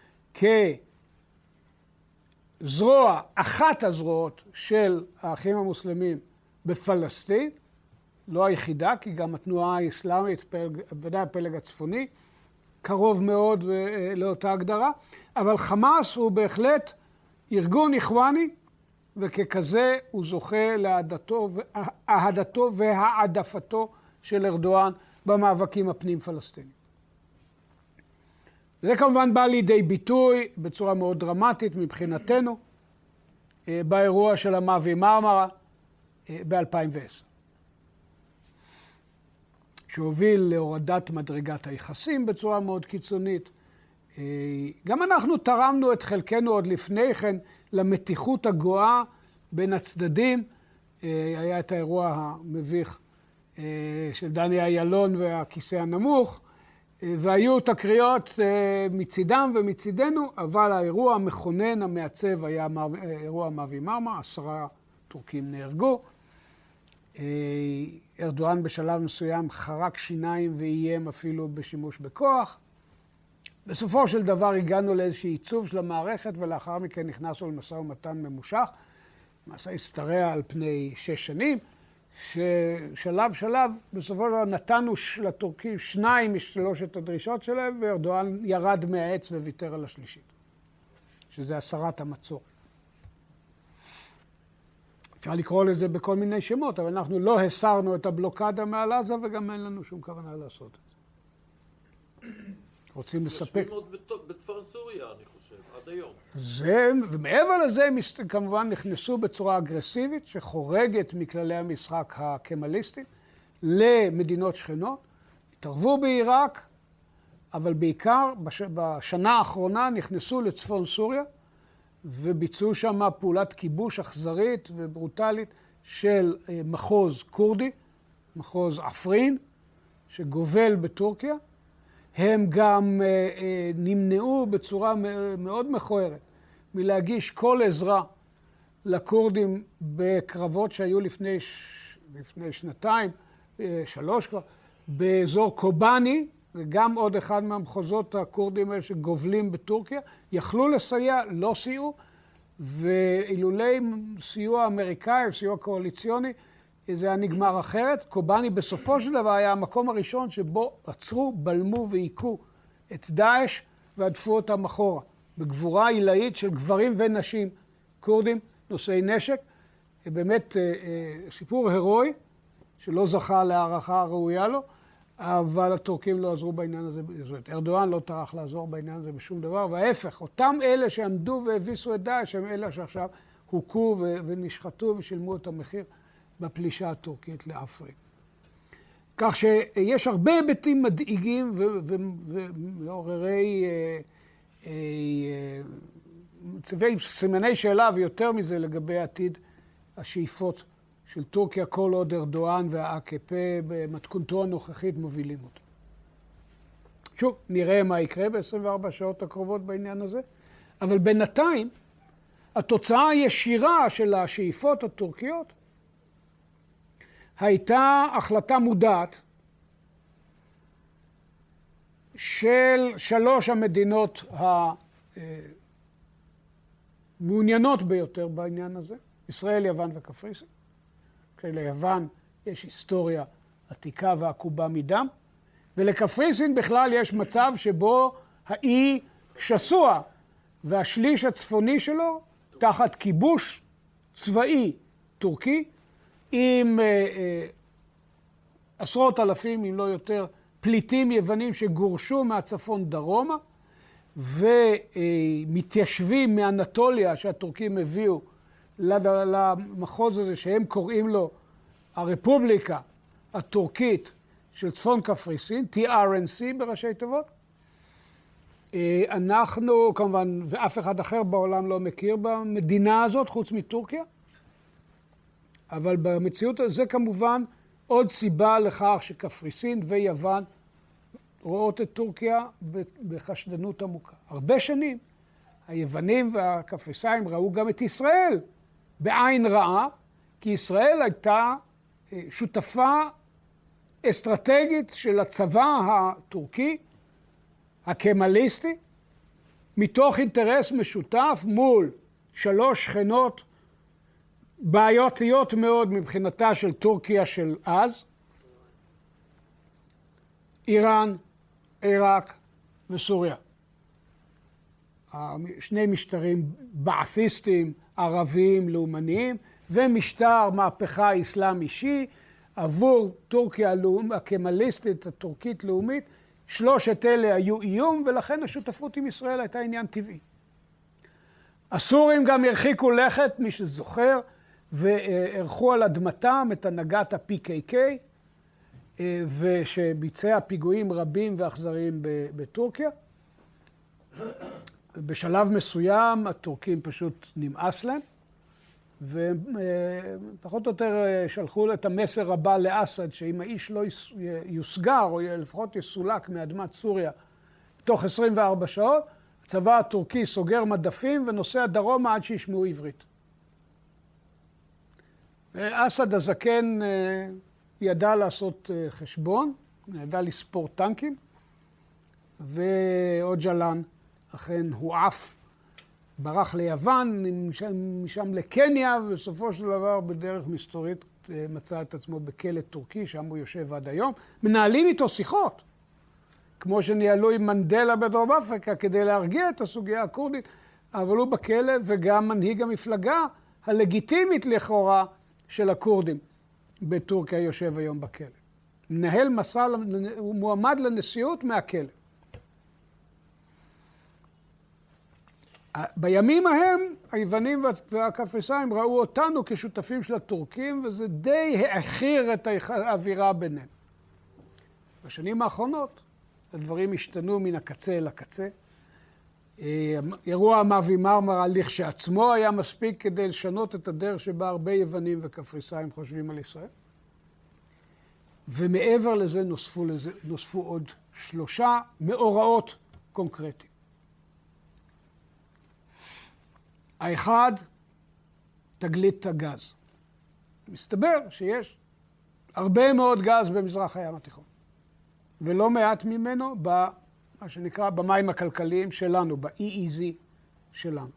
כזרוע, אחת הזרועות של האחים המוסלמים בפלסטין, לא היחידה, כי גם התנועה האסלאמית, ודאי הפלג הצפוני, קרוב מאוד לאותה הגדרה, אבל חמאס הוא בהחלט ארגון איחואני, וככזה הוא זוכה לאהדתו והעדפתו של ארדואן במאבקים הפנים פלסטיניים. זה כמובן בא לידי ביטוי בצורה מאוד דרמטית מבחינתנו, באירוע של המאווי מרמרה ב-2010. שהוביל להורדת מדרגת היחסים בצורה מאוד קיצונית. גם אנחנו תרמנו את חלקנו עוד לפני כן למתיחות הגואה בין הצדדים. היה את האירוע המביך של דני אילון והכיסא הנמוך, והיו תקריות מצידם ומצידנו, אבל האירוע המכונן המעצב היה אירוע מאווי מרמרה, 10 טורקים נהרגו. ארדואן בשלב מסוים חרק שיניים ואיים אפילו בשימוש בכוח. בסופו של דבר הגענו לאיזשהו עיצוב של המערכת, ולאחר מכן נכנסנו למשא ומתן ממושך. למעשה השתרע על פני 6 שנים, ששלב שלב בסופו של דבר נתנו לטורקים 2 מ3 הדרישות שלהם, וארדואן ירד מהעץ וויתר על השלישית, שזה הסרת המצור. אפשר לקרוא לזה בכל מיני שמות, אבל אנחנו לא הסרנו את הבלוקדה מעל עזה, וגם אין לנו שום כוונה לעשות את זה. רוצים לספק... יושבים עוד בצפון סוריה, אני חושב, עד היום. ומעבר לזה, הם כמובן נכנסו בצורה אגרסיבית, שחורגת מכללי המשחק הקמליסטיים, למדינות שכנות, התערבו בעיראק, אבל בעיקר בשנה האחרונה נכנסו לצפון סוריה, וביצעו שם פעולת כיבוש אכזרית וברוטלית של מחוז קורדי, מחוז עפרין, שגובל בטורקיה. הם גם נמנעו בצורה מאוד מכוערת מלהגיש כל עזרה לקורדים בקרבות שהיו לפני שנתיים, 3 כבר, באזור קובאני, וגם עוד אחד מהמחוזות הקורדים האלה שגובלים בטורקיה, יכלו לסייע, לא סייעו, ואילולי סיוע אמריקאי, סיוע קואליציוני, זה היה נגמר אחרת. קובאני בסופו של דבר היה המקום הראשון שבו עצרו, בלמו ועיקו את דאעש ועדפו אותם אחורה. בגבורה עילאית של גברים ונשים קורדים, נושאי נשק. באמת סיפור הירואי שלא זכה להערכה הראויה לו, אבל הטורקים לא עזרו בעניין הזה. זאת אומרת, ארדואן לא טרח לעזור בעניין הזה בשום דבר, וההפך, אותם אלה שעמדו והביסו את דאעש, הם אלה שעכשיו הוכו ונשחטו ושילמו את המחיר בפלישה הטורקית לאפריקה. כך שיש הרבה היבטים מדאיגים ומעוררי סימני שאלה ויותר מזה לגבי עתיד השאיפות של טורקיה, כל עוד ארדואן וה-AKP במתכונתו הנוכחית מובילים אותו. שוב, נראה מה יקרה ב-24 שעות הקרובות בעניין הזה, אבל בינתיים התוצאה הישירה של השאיפות הטורקיות הייתה החלטה מודעת של 3 המדינות המעוניינות ביותר בעניין הזה, ישראל, יוון וקפריסין. ליוון יש היסטוריה עתיקה ועקובה מדם, ולקפריסין בכלל יש מצב שבו האי שסוע, והשליש הצפוני שלו תחת כיבוש צבאי טורקי, עם עשרות אלפים, אם לא יותר, פליטים יוונים שגורשו מהצפון דרומה, ומתיישבים מאנטוליה שהטורקים הביאו למחוז הזה שהם קוראים לו הרפובליקה הטורקית של צפון קפריסין, TRNC בראשי תיבות. אנחנו כמובן, ואף אחד אחר בעולם לא מכיר במדינה הזאת חוץ מטורקיה, אבל במציאות הזה כמובן עוד סיבה לכך שקפריסין ויוון רואות את טורקיה בחשדנות עמוקה. הרבה שנים היוונים והקפריסאים ראו גם את ישראל בעין רעה, כי ישראל הייתה שותפה אסטרטגית של הצבא הטורקי, הקמליסטי, מתוך אינטרס משותף מול 3 שכנות בעייתיות מאוד מבחינתה של טורקיה של אז, איראן, עיראק וסוריה. 2 משטרים בעתיסטיים, ערביים, לאומניים, ומשטר מהפכה אסלאמי שיעי עבור טורקיה הקמליסטית, הטורקית לאומית. 3 אלה היו איום, ולכן השותפות עם ישראל הייתה עניין טבעי. הסורים גם הרחיקו לכת, מי שזוכר, וערכו על אדמתם את הנהגת ה-PKK, ושביצע פיגועים רבים ואכזריים בטורקיה. בשלב מסוים הטורקים פשוט נמאס להם, ופחות או יותר שלחו את המסר הבא לאסד, שאם האיש לא יוסגר, או לפחות יסולק מאדמת סוריה תוך 24 שעות, הצבא הטורקי סוגר מדפים ונוסע דרומה עד שישמעו עברית. אסד הזקן ידע לעשות חשבון, ידע לספור טנקים, ואוג'לן אכן הועף, ברח ליוון, משם לקניה, ובסופו של דבר בדרך מסתורית מצא את עצמו בכלא טורקי, שם הוא יושב עד היום. מנהלים איתו שיחות, כמו שניהלו עם מנדלה בדרום אפריקה, כדי להרגיע את הסוגיה הקורדית, אבל הוא בכלא, וגם מנהיג המפלגה הלגיטימית לכאורה של הכורדים בטורקיה יושב היום בכלא. מנהל מסע, הוא מועמד לנשיאות מהכלא. בימים ההם, היוונים והקפריסאים ראו אותנו כשותפים של הטורקים, וזה די העכיר את האווירה ביניהם. בשנים האחרונות, הדברים השתנו מן הקצה אל הקצה. אירוע המאווי מרמרה לכשעצמו היה מספיק כדי לשנות את הדרך שבה הרבה יוונים וקפריסאים חושבים על ישראל. ומעבר לזה נוספו עוד 3 מאורעות קונקרטיים. האחד, תגלית הגז. מסתבר שיש הרבה מאוד גז במזרח הים התיכון, ולא מעט ממנו מה שנקרא במים הכלכליים שלנו, ב-EEZ שלנו.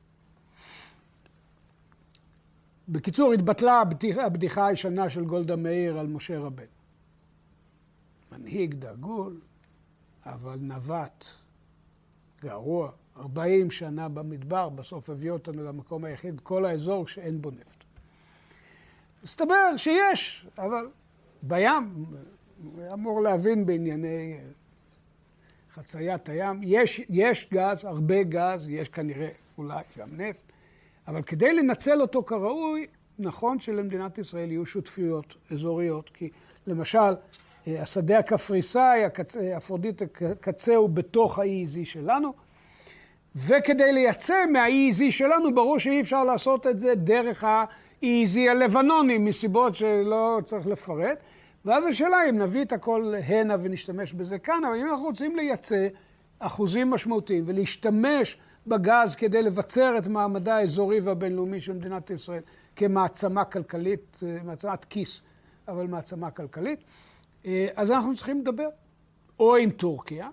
בקיצור, התבטלה הבדיחה הישנה של גולדה מאיר על משה רבנו. מנהיג דגול, אבל נווט גרוע, 40 שנה במדבר, בסוף הביא אותנו למקום היחיד, כל האזור שאין בו נפט. מסתבר שיש, אבל בים, הוא אמור להבין בענייני חציית הים, יש גז, הרבה גז, יש כנראה אולי גם נפט, אבל כדי לנצל אותו כראוי, נכון שלמדינת ישראל יהיו שותפויות אזוריות, כי למשל, השדה הקפריסאי, אפרודיט הקצה הוא בתוך ה-EEZ שלנו, וכדי לייצא מה-EEZ שלנו, ברור שאי אפשר לעשות את זה דרך ה-EEZ הלבנוני, מסיבות שלא צריך לפרט, ואז השאלה אם נביא את הכל הנה ונשתמש בזה כאן, אבל אם אנחנו רוצים לייצא אחוזים משמעותיים ולהשתמש בגז כדי לבצר את מעמדה האזורי והבינלאומי של מדינת ישראל כמעצמה כלכלית, מעצמת כיס, אבל מעצמה כלכלית, אז אנחנו צריכים לדבר או עם טורקיה,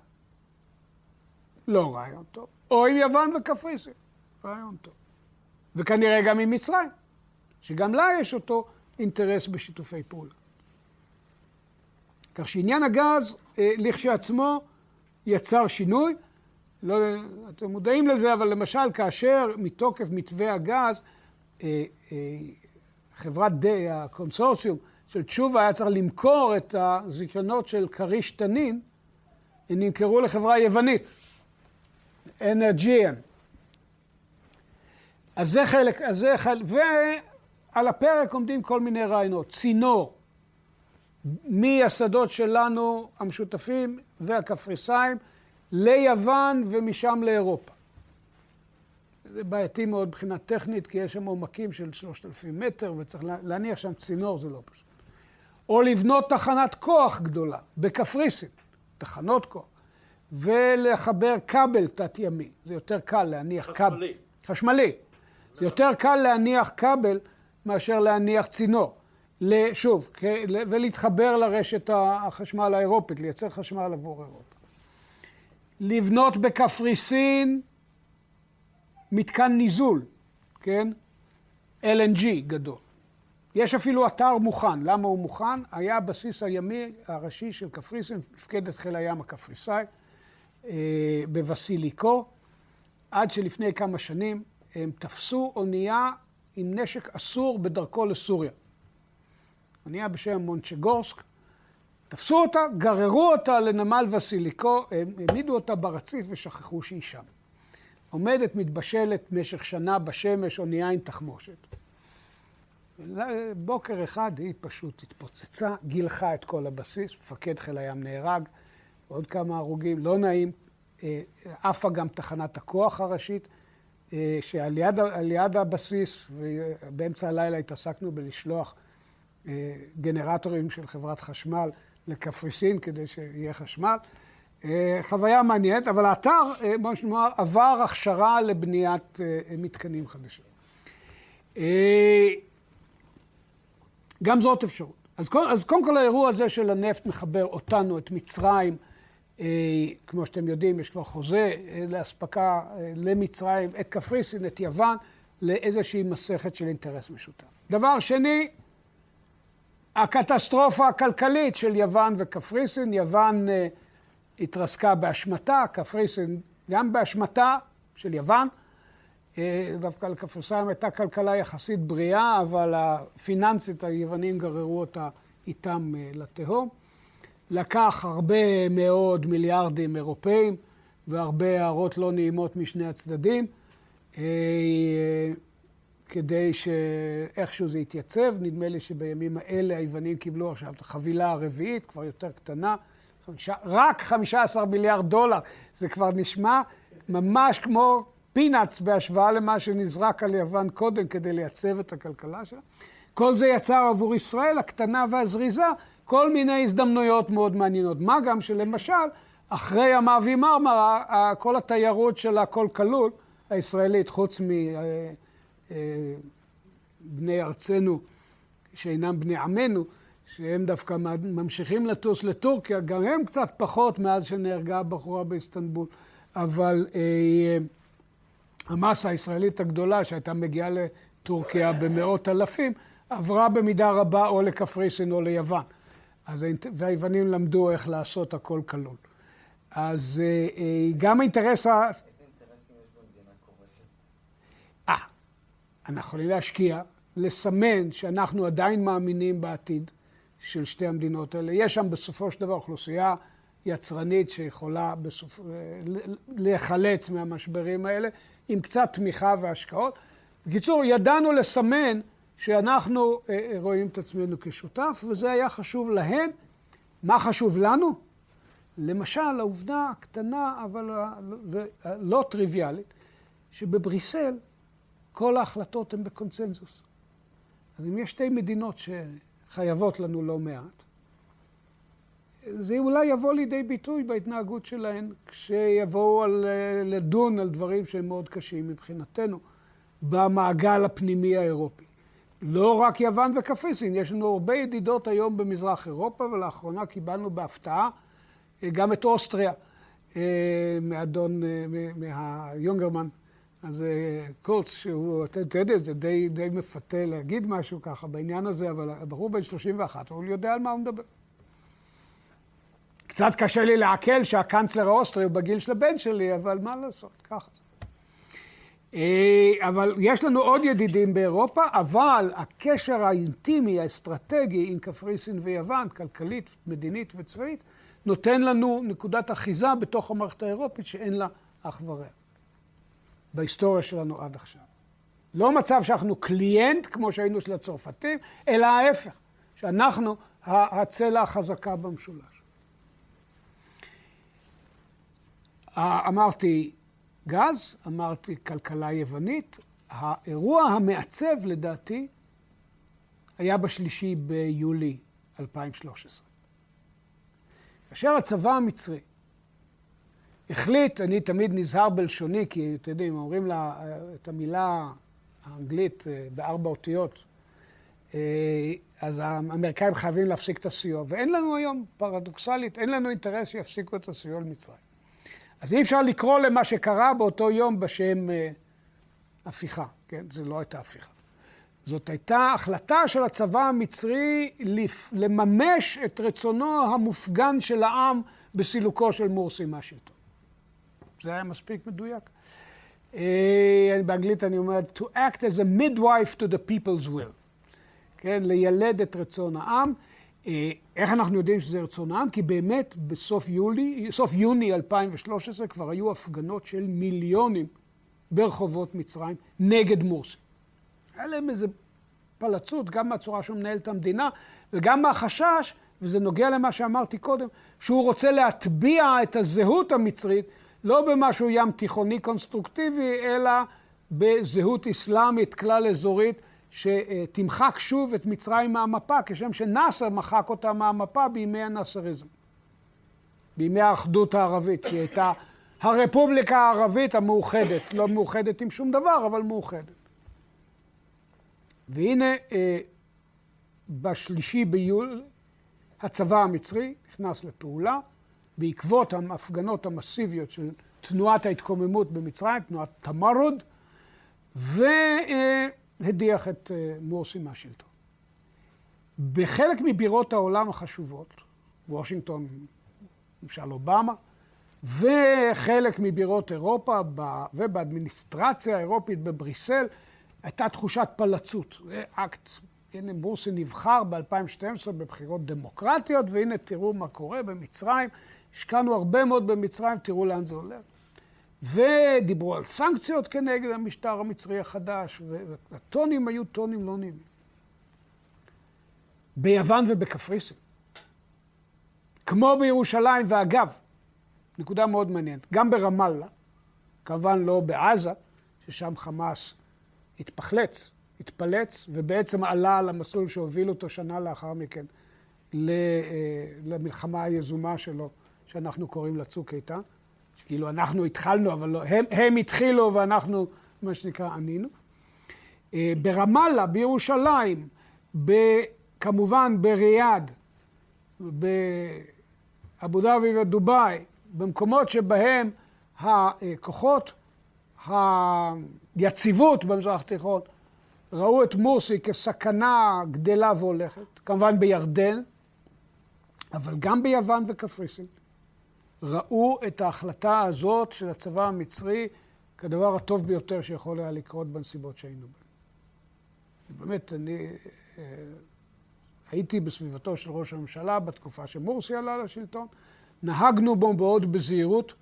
לא רעיון טוב, או עם יוון וקפריסין, רעיון טוב. וכנראה גם עם מצרים, שגם לה יש אותו אינטרס בשיתופי פעולה. כך שעניין הגז, לכשעצמו, יצר שינוי. לא, אתם מודעים לזה, אבל למשל, כאשר מתוקף מתווה הגז, חברת הקונסורציום של תשובה היה צריך למכור את הזיכיונות של כריש תנין, הם נמכרו לחברה יוונית, אנרג'יאן. אז זה חלק, ועל הפרק עומדים כל מיני רעיונות. צינור, מהשדות שלנו, המשותפים והקפריסאים, ליוון ומשם לאירופה. זה בעייתי מאוד מבחינה טכנית, כי יש שם עומקים של 3,000 מטר, וצריך להניח שם צינור, זה לא פשוט. או לבנות תחנת כוח גדולה, בקפריסין, תחנות כוח, ולחבר כבל תת-ימי. זה יותר קל להניח כבל. חשמלי. זה יותר קל להניח כבל מאשר להניח צינור. שוב, ולהתחבר לרשת החשמל האירופית, לייצר חשמל עבור אירופה. לבנות בקפריסין מתקן ניזול, כן? LNG גדול. יש אפילו אתר מוכן. למה הוא מוכן? היה הבסיס הימי הראשי של קפריסין, מפקדת חיל הים הקפריסאי, בווסיליקו, עד שלפני כמה שנים הם תפסו אונייה עם נשק אסור בדרכו לסוריה. אונייה בשם מונצ'גורסק, תפסו אותה, גררו אותה לנמל וסיליקו, הם העמידו אותה ברציף ושכחו שהיא שם. עומדת מתבשלת במשך שנה בשמש, אונייה עם תחמושת. בוקר אחד היא פשוט התפוצצה, גילחה את כל הבסיס, מפקד חיל הים נהרג, עוד כמה הרוגים, לא נעים, עפה גם תחנת הכוח הראשית, שעל יד הבסיס, ובאמצע הלילה התעסקנו בלשלוח גנרטורים של חברת חשמל לקפריסין כדי שיהיה חשמל. חוויה מעניינת, אבל האתר, מה שנאמר, עבר הכשרה לבניית מתקנים חדשים. גם זאת אפשרות. אז קודם כל האירוע הזה של הנפט מחבר אותנו, את מצרים, כמו שאתם יודעים, יש כבר חוזה להספקה למצרים, את קפריסין, את יוון, לאיזושהי מסכת של אינטרס משותף. דבר שני, הקטסטרופה הכלכלית של יוון וקפריסין. יוון התרסקה באשמתה, קפריסין גם באשמתה של יוון. דווקא לקפריסאים הייתה כלכלה יחסית בריאה, אבל הפיננסית היוונים גררו אותה איתם לתהום. לקח הרבה מאוד מיליארדים אירופאים והרבה הערות לא נעימות משני הצדדים, כדי שאיכשהו זה יתייצב. נדמה לי שבימים האלה היוונים קיבלו עכשיו את החבילה הרביעית, כבר יותר קטנה, רק 15 מיליארד דולר. זה כבר נשמע ממש כמו פינאץ בהשוואה למה שנזרק על יוון קודם כדי לייצב את הכלכלה שלה. כל זה יצר עבור ישראל הקטנה והזריזה כל מיני הזדמנויות מאוד מעניינות. מה גם שלמשל, אחרי המאווי מרמרה, כל התיירות של הכל כלול, הישראלית, חוץ מבני ארצנו, שאינם בני עמנו, שהם דווקא ממשיכים לטוס לטורקיה, גם הם קצת פחות מאז שנהרגה הבחורה באיסטנבול, אבל המסה הישראלית הגדולה שהייתה מגיעה לטורקיה במאות אלפים, עברה במידה רבה או לקפריסין או ליוון. והיוונים למדו איך לעשות הכל כלול. אז גם האינטרס איזה אינטרסים יש במדינה כובשת? אנחנו יכולים להשקיע, לסמן שאנחנו עדיין מאמינים בעתיד של שתי המדינות האלה. יש שם בסופו של דבר אוכלוסייה יצרנית שיכולה להיחלץ מהמשברים האלה, עם קצת תמיכה והשקעות. בקיצור, ידענו לסמן שאנחנו רואים את עצמנו כשותף, וזה היה חשוב להן. מה חשוב לנו? למשל, העובדה הקטנה, אבל לא טריוויאלית, שבבריסל כל ההחלטות הן בקונצנזוס. אז אם יש שתי מדינות שחייבות לנו לא מעט, זה אולי יבוא לידי ביטוי בהתנהגות שלהן, כשיבואו לדון על דברים שהם מאוד קשים מבחינתנו, במעגל הפנימי האירופי. לא רק יוון וקפריסין, יש לנו הרבה ידידות היום במזרח אירופה, ולאחרונה קיבלנו בהפתעה גם את אוסטריה, מהיונגרמן. אז קורץ, שהוא, אתה יודע, זה די מפתה להגיד משהו ככה בעניין הזה, אבל הבחור בן 31, הוא יודע על מה הוא מדבר. קצת קשה לי לעכל שהקנצלר האוסטרי הוא בגיל של הבן שלי, אבל מה לעשות, ככה. אבל יש לנו עוד ידידים באירופה, אבל הקשר האינטימי, האסטרטגי עם קפריסין ויוון, כלכלית, מדינית וצבאית, נותן לנו נקודת אחיזה בתוך המערכת האירופית שאין לה אח ורע. בהיסטוריה שלנו עד עכשיו. לא מצב שאנחנו קליינט, כמו שהיינו של הצרפתים, אלא ההפך, שאנחנו הצלע החזקה במשולש. אמרתי גז, אמרתי כלכלה יוונית. האירוע המעצב לדעתי היה ב3 ביולי 2013. כאשר הצבא המצרי החליט, אני תמיד נזהר בלשוני, כי אתם יודעים, אומרים לה את המילה האנגלית ב4 אותיות, אז האמריקאים חייבים להפסיק את הסיוע, ואין לנו היום, פרדוקסלית, אין לנו אינטרס שיפסיקו את הסיוע למצרים. אז אי אפשר לקרוא למה שקרה באותו יום בשם הפיכה, כן? זה לא הייתה הפיכה. זאת הייתה החלטה של הצבא המצרי לממש את רצונו המופגן של העם בסילוקו של מורסי מהשלטון. זה היה מספיק מדויק. באנגלית אני אומר, to act as a midwife to the people's will. כן, לילד את רצון העם. איך אנחנו יודעים שזה רצון העם? כי באמת בסוף יוני 2013 כבר היו הפגנות של מיליונים ברחובות מצרים נגד מורסי. היה להם איזה פלצות, גם מהצורה שהוא מנהל את המדינה, וגם מהחשש, וזה נוגע למה שאמרתי קודם, שהוא רוצה להטביע את הזהות המצרית, לא במשהו ים תיכוני קונסטרוקטיבי, אלא בזהות אסלאמית כלל אזורית, שתמחק שוב את מצרים מהמפה, כשם שנאסר מחק אותה מהמפה בימי הנאסריזם. בימי האחדות הערבית, שהיא הייתה הרפובליקה הערבית המאוחדת, לא מאוחדת עם שום דבר, אבל מאוחדת. והנה, ב3 ביולי, הצבא המצרי נכנס לפעולה, בעקבות ההפגנות המסיביות של תנועת ההתקוממות במצרים, תנועת תמרוד, והדיח את מורסי מהשלטון. בחלק מבירות העולם החשובות, וושינגטון, למשל אובמה, וחלק מבירות אירופה ובאדמיניסטרציה האירופית בבריסל הייתה תחושת פלצות. זה אקט, הנה מורסי נבחר ב-2012 בבחירות דמוקרטיות, והנה תראו מה קורה במצרים. השקענו הרבה מאוד במצרים, תראו לאן זה הולך. ודיברו על סנקציות כנגד המשטר המצרי החדש, והטונים היו טונים לא נעימים. ביוון ובקפריסין. כמו בירושלים, ואגב, נקודה מאוד מעניינת, גם ברמאללה, כמובן לא בעזה, ששם חמאס התפלץ, ובעצם עלה על המסלול שהוביל אותו שנה לאחר מכן למלחמה היזומה שלו, שאנחנו קוראים לה צוק איתן. כאילו אנחנו התחלנו, אבל לא, הם התחילו ואנחנו, מה שנקרא, ענינו. ברמאללה, בירושלים, כמובן בריאד, באבו דאבי ודובאי, במקומות שבהם הכוחות, היציבות במזרח התיכון, ראו את מורסי כסכנה גדלה והולכת, כמובן בירדן, אבל גם ביוון וקפריסין. ראו את ההחלטה הזאת של הצבא המצרי כדבר הטוב ביותר שיכול היה לקרות בנסיבות שהיינו בהן. באמת, אני הייתי בסביבתו של ראש הממשלה בתקופה שמורסי עלה לשלטון, נהגנו בו מאוד בזהירות,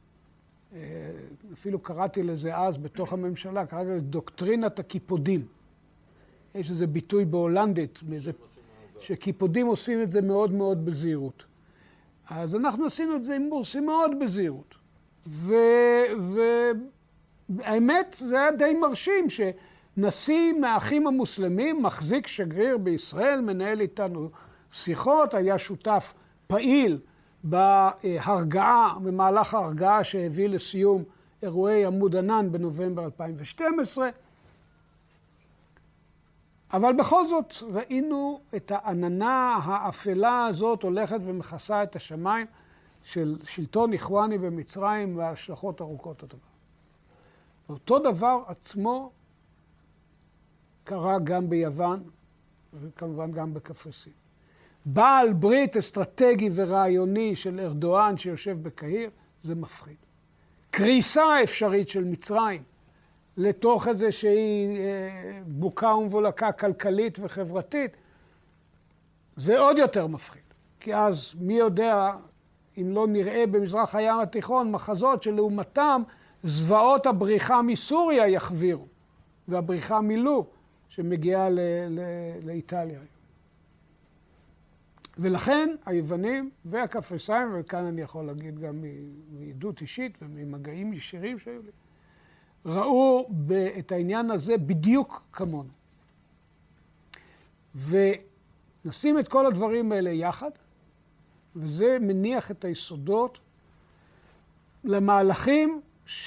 אפילו קראתי לזה אז בתוך הממשלה, קראתי לזה דוקטרינת הקיפודים. יש איזה ביטוי בהולנדית, שקיפודים עושים את זה מאוד מאוד בזהירות. אז אנחנו עשינו את זה עם מורסי מאוד בזהירות. והאמת, זה היה די מרשים שנשיא מהאחים המוסלמים, מחזיק שגריר בישראל, מנהל איתנו שיחות, היה שותף פעיל בהרגעה, במהלך ההרגעה שהביא לסיום אירועי עמוד ענן בנובמבר 2012. אבל בכל זאת ראינו את העננה האפלה הזאת הולכת ומכסה את השמיים של שלטון איחואני במצרים וההשלכות ארוכות הדבר. אותו דבר עצמו קרה גם ביוון וכמובן גם בקפריסין. בעל ברית אסטרטגי ורעיוני של ארדואן שיושב בקהיר, זה מפחיד. קריסה אפשרית של מצרים לתוך איזושהי בוקה ומבולקה כלכלית וחברתית, זה עוד יותר מפחיד. כי אז מי יודע אם לא נראה במזרח הים התיכון מחזות שלעומתם זוועות הבריחה מסוריה יחבירו, והבריחה מלוב שמגיעה לאיטליה. ולכן היוונים והקפריסאים, וכאן אני יכול להגיד גם מעדות אישית וממגעים ישירים שהיו לי, ראו את העניין הזה בדיוק כמונו. ונשים את כל הדברים האלה יחד, וזה מניח את היסודות למהלכים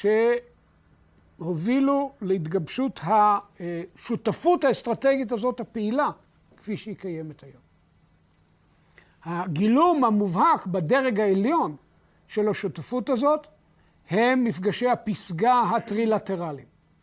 שהובילו להתגבשות השותפות האסטרטגית הזאת הפעילה, כפי שהיא קיימת היום. הגילום המובהק בדרג העליון של השותפות הזאת, הם מפגשי הפסגה הטרילטרליים.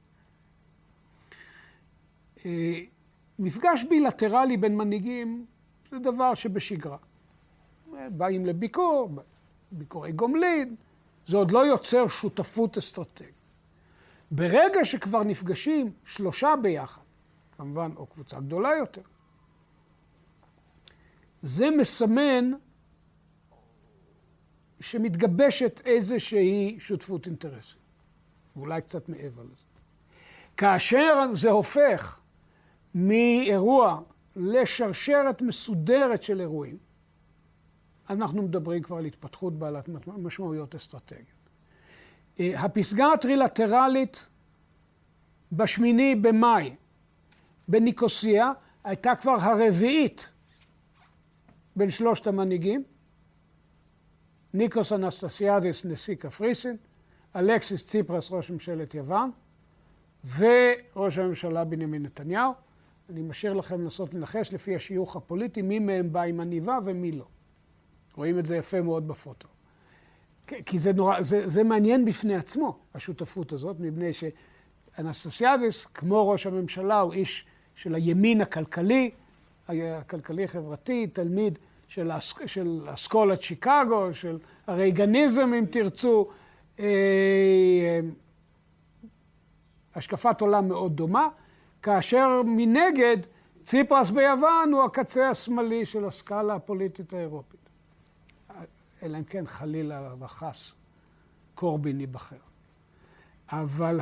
מפגש בילטרלי בין מנהיגים זה דבר שבשגרה. באים לביקור, ביקורי גומלין, זה עוד לא יוצר שותפות אסטרטגית. ברגע שכבר נפגשים 3 ביחד, כמובן, או קבוצה גדולה יותר, זה מסמן שמתגבשת איזושהי שותפות אינטרסים, ואולי קצת מעבר לזה. כאשר זה הופך מאירוע לשרשרת מסודרת של אירועים, אנחנו מדברים כבר על התפתחות בעלת משמעויות אסטרטגיות. הפסגה הטרילטרלית ב8 במאי בניקוסיה הייתה כבר הרביעית בין 3 המנהיגים, ניקוס אנסטסיאדיס, נשיא קפריסין, אלכסיס ציפרס, ראש ממשלת יוון, וראש הממשלה בנימין נתניהו. אני משאיר לכם לנסות לנחש לפי השיוך הפוליטי, מי מהם בא עם עניבה ומי לא. רואים את זה יפה מאוד בפוטו. כי זה מעניין בפני עצמו, השותפות הזאת, מפני שאנסטסיאדיס, כמו ראש הממשלה, הוא איש של הימין הכלכלי, הכלכלי-חברתי, תלמיד של אסכולת שיקגו, של הרייגניזם אם תרצו, השקפת עולם מאוד דומה, כאשר מנגד ציפרס ביוון הוא הקצה השמאלי של הסקאלה הפוליטית האירופית. אלא אם כן חלילה וחס קורבין ייבחר. אבל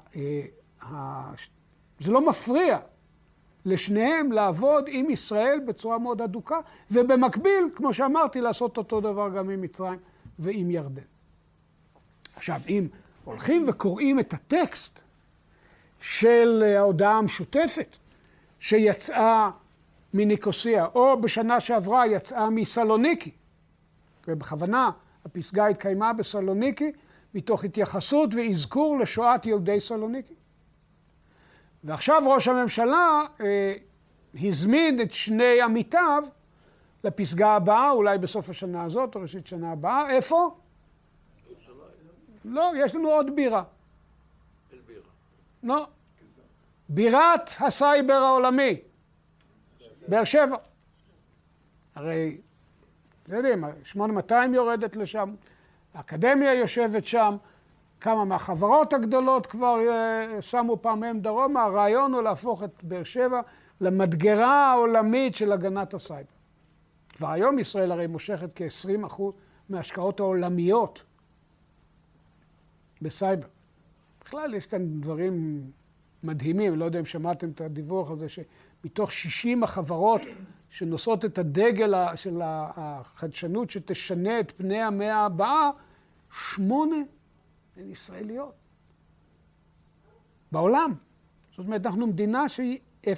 זה לא מפריע לשניהם לעבוד עם ישראל בצורה מאוד אדוקה, ובמקביל, כמו שאמרתי, לעשות אותו דבר גם עם מצרים ועם ירדן. עכשיו, אם הולכים וקוראים את הטקסט של ההודעה המשותפת שיצאה מניקוסיה, או בשנה שעברה יצאה מסלוניקי, ובכוונה הפסגה התקיימה בסלוניקי, מתוך התייחסות ואזכור לשואת יהודי סלוניקי. ועכשיו ראש הממשלה הזמין את שני עמיתיו לפסגה הבאה, אולי בסוף השנה הזאת או ראשית שנה הבאה. איפה? לא, יש לנו עוד בירה. אלבירה. לא. בירת הסייבר העולמי. באר שבע. הרי, אתם יודעים, 8200 יורדת לשם, האקדמיה יושבת שם, כמה מהחברות הגדולות כבר שמו פעמיהם דרומה. הרעיון הוא להפוך את באר שבע למדגרה העולמית של הגנת הסייבר. והיום ישראל הרי מושכת כ-20% מההשקעות העולמיות בסייבר. בכלל יש כאן דברים מדהימים, לא יודע אם שמעתם את הדיווח הזה, שמתוך 60 החברות שנושאות את הדגל של החדשנות שתשנה את פני המאה הבאה, 8 הן ישראליות. בעולם. זאת אומרת, אנחנו מדינה שהיא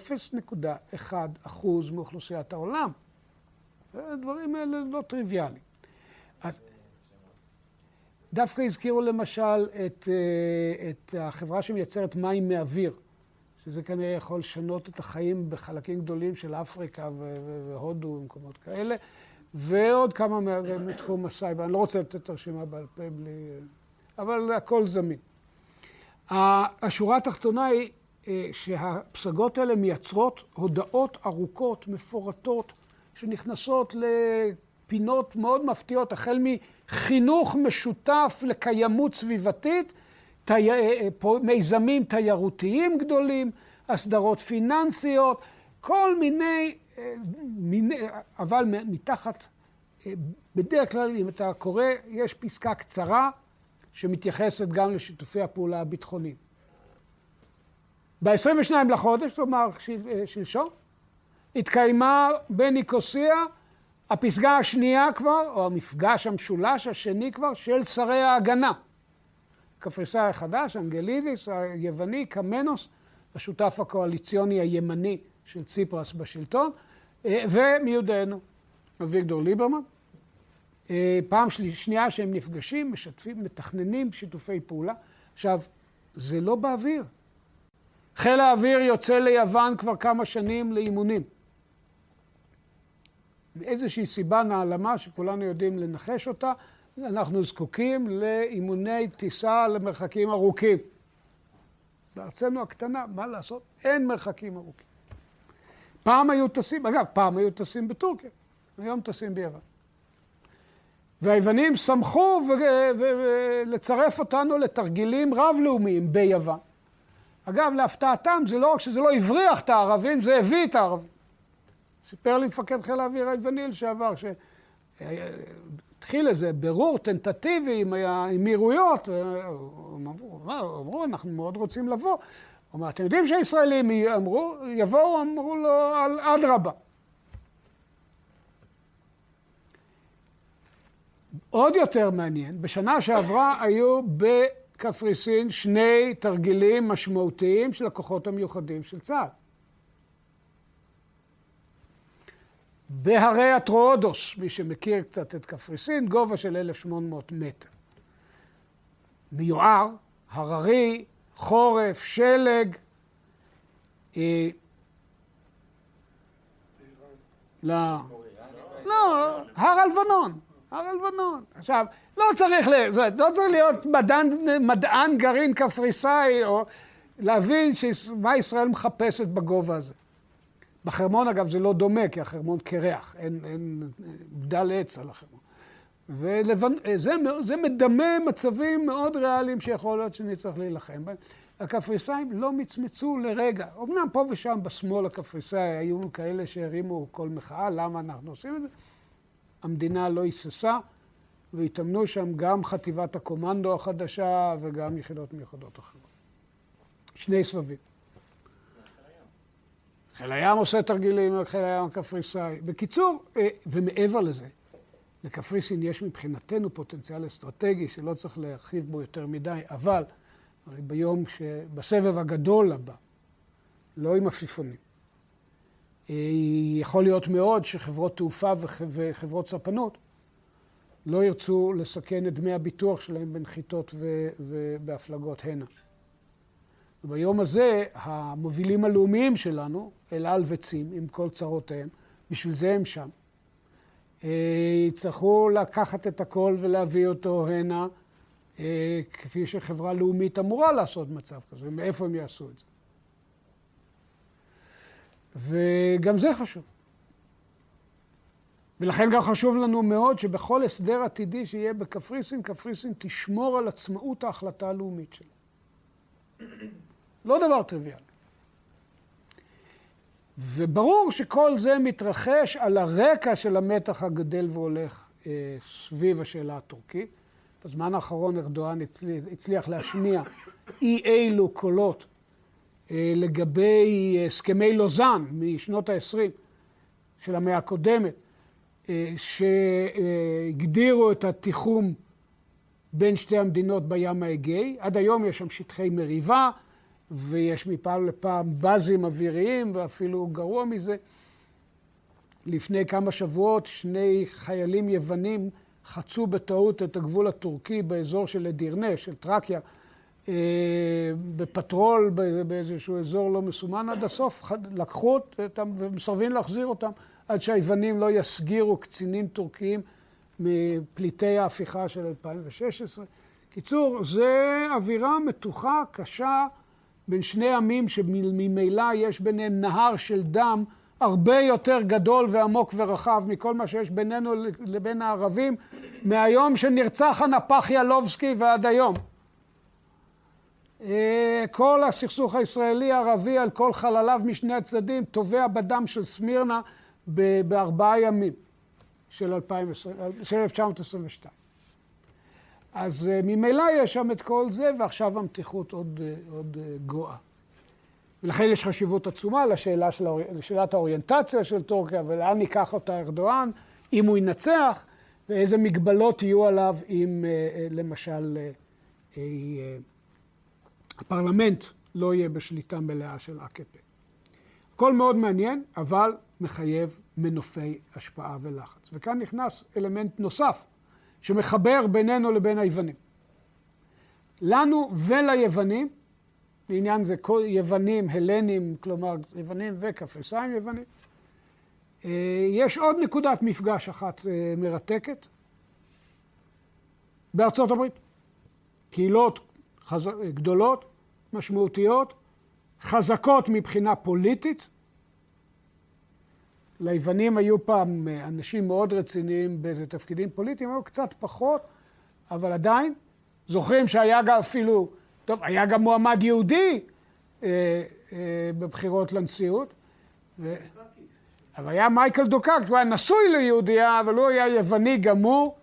0.1% מאוכלוסיית העולם. הדברים האלה לא טריוויאליים. אז דווקא הזכירו למשל את החברה שמייצרת מים מאוויר, שזה כנראה יכול לשנות את החיים בחלקים גדולים של אפריקה והודו ומקומות כאלה, ועוד כמה מתחום הסייבר. אני לא רוצה לתת את הרשימה בעל פה בלי... אבל הכל זמין. השורה התחתונה היא שהפסגות האלה מייצרות הודעות ארוכות, מפורטות, שנכנסות לפינות מאוד מפתיעות, החל מחינוך משותף לקיימות סביבתית, מיזמים תיירותיים גדולים, הסדרות פיננסיות, כל מיני, אבל מתחת, בדרך כלל אם אתה קורא, יש פסקה קצרה שמתייחסת גם לשיתופי הפעולה הביטחוניים. ב-22 לחודש, כלומר שלשום, התקיימה בניקוסיה הפסגה השנייה כבר, או המפגש המשולש השני כבר, של שרי ההגנה. קפריסאי החדש, אנגלידיס, היווני, קמנוס, השותף הקואליציוני הימני של ציפרס בשלטון, ומיודענו, אביגדור ליברמן. פעם שנייה שהם נפגשים, משתפים, מתכננים שיתופי פעולה. עכשיו, זה לא באוויר. חיל האוויר יוצא ליוון כבר כמה שנים לאימונים. מאיזושהי סיבה נעלמה שכולנו יודעים לנחש אותה, אנחנו זקוקים לאימוני טיסה למרחקים ארוכים. בארצנו הקטנה, מה לעשות? אין מרחקים ארוכים. פעם היו טסים, אגב, פעם היו טסים בטורקיה, היום טסים ביוון. והיוונים שמחו לצרף אותנו לתרגילים רב-לאומיים ביוון. אגב, להפתעתם, זה לא רק שזה לא הבריח את הערבים, זה הביא את הערבים. סיפר לי מפקד חיל האוויר היווני לשעבר, שהתחיל איזה ברור טנטטיבי עם האמירויות, אמרו, אנחנו מאוד רוצים לבוא. הוא אומר, אתם יודעים שהישראלים יבואו, אמרו לו, על אדרבה. עוד יותר מעניין, בשנה שעברה היו בקפריסין 2 תרגילים משמעותיים של הכוחות המיוחדים של צה"ל. בהרי הטרואודוס, מי שמכיר קצת את קפריסין, גובה של 1,800 מטר. מיוער, הררי, חורף, שלג. לא, הר הלבנון. הר הלבנון. עכשיו, לא צריך להיות מדען גרעין קפריסאי, או להבין מה ישראל מחפשת בגובה הזה. בחרמון אגב זה לא דומה, כי החרמון קרח, אין בדל עץ על החרמון. וזה מדמה מצבים מאוד ריאליים שיכול להיות שנצטרך להילחם בהם. הקפריסאים לא מצמצו לרגע. אמנם פה ושם בשמאל הקפריסאי היו כאלה שהרימו כל מחאה, למה אנחנו עושים את זה? המדינה לא היססה, והתאמנו שם גם חטיבת הקומנדו החדשה וגם יחידות מיוחדות אחרות. שני סבבים. חיל הים עושה תרגילים על חיל הים הקפריסאי. בקיצור, ומעבר לזה, לקפריסין יש מבחינתנו פוטנציאל אסטרטגי שלא צריך להרחיב בו יותר מדי, אבל בסבב הגדול הבא, לא עם עפיפונים, יכול להיות מאוד שחברות תעופה וחברות ספנות לא ירצו לסכן את דמי הביטוח שלהם בנחיתות ובהפלגות הנה. וביום הזה המובילים הלאומיים שלנו, אל על וצים עם כל צרותיהם, בשביל זה הם שם. יצטרכו לקחת את הכל ולהביא אותו הנה, כפי שחברה לאומית אמורה לעשות מצב כזה, מאיפה הם יעשו את זה. וגם זה חשוב. ולכן גם חשוב לנו מאוד שבכל הסדר עתידי שיהיה בקפריסין, קפריסין תשמור על עצמאות ההחלטה הלאומית שלה. לא דבר טריוויאלי. וברור שכל זה מתרחש על הרקע של המתח הגדל והולך סביב השאלה הטורקית. בזמן האחרון ארדואן הצליח להשמיע אי אילו קולות לגבי הסכמי לוזאן משנות ה-20 של המאה הקודמת, שהגדירו את התיחום בין שתי המדינות בים האגאי. עד היום יש שם שטחי מריבה, ויש מפעם לפעם בזים אוויריים, ואפילו גרוע מזה. לפני כמה שבועות שני חיילים יוונים חצו בטעות את הגבול הטורקי באזור של אדירנה, של טרקיה, בפטרול באיזשהו אזור לא מסומן עד הסוף, לקחו אותם ומסרבים להחזיר אותם עד שהיוונים לא יסגירו קצינים טורקיים מפליטי ההפיכה של 2016. קיצור, זה אווירה מתוחה, קשה, בין שני עמים שממילא יש ביניהם נהר של דם הרבה יותר גדול ועמוק ורחב מכל מה שיש בינינו לבין הערבים, מהיום שנרצח הנפח ילובסקי ועד היום. כל הסכסוך הישראלי-ערבי על כל חלליו משני הצדדים תובע בדם של סמירנה בארבעה ימים של 1922. אז ממילא יש שם את כל זה, ועכשיו המתיחות עוד גואה. ולכן יש חשיבות עצומה לשאלת האוריינטציה של טורקיה, ולאן ניקח אותה ארדואן, אם הוא ינצח, ואיזה מגבלות יהיו עליו אם למשל הפרלמנט לא יהיה בשליטה מלאה של AKP. הכל מאוד מעניין, אבל מחייב מנופי השפעה ולחץ. וכאן נכנס אלמנט נוסף, שמחבר בינינו לבין היוונים. לנו וליוונים, לעניין זה כל יוונים, הלנים, כלומר יוונים וקפריסאים יוונים, יש עוד נקודת מפגש אחת מרתקת, בארצות הברית. קהילות גדולות, משמעותיות, חזקות מבחינה פוליטית. ליוונים היו פעם אנשים מאוד רציניים בתפקידים פוליטיים, היו קצת פחות, אבל עדיין. זוכרים שהיה גם אפילו, טוב, היה גם מועמד יהודי בבחירות לנשיאות. אבל היה מייקל דוקאקס, הוא היה נשוי ליהודיה, אבל הוא היה יווני גמור,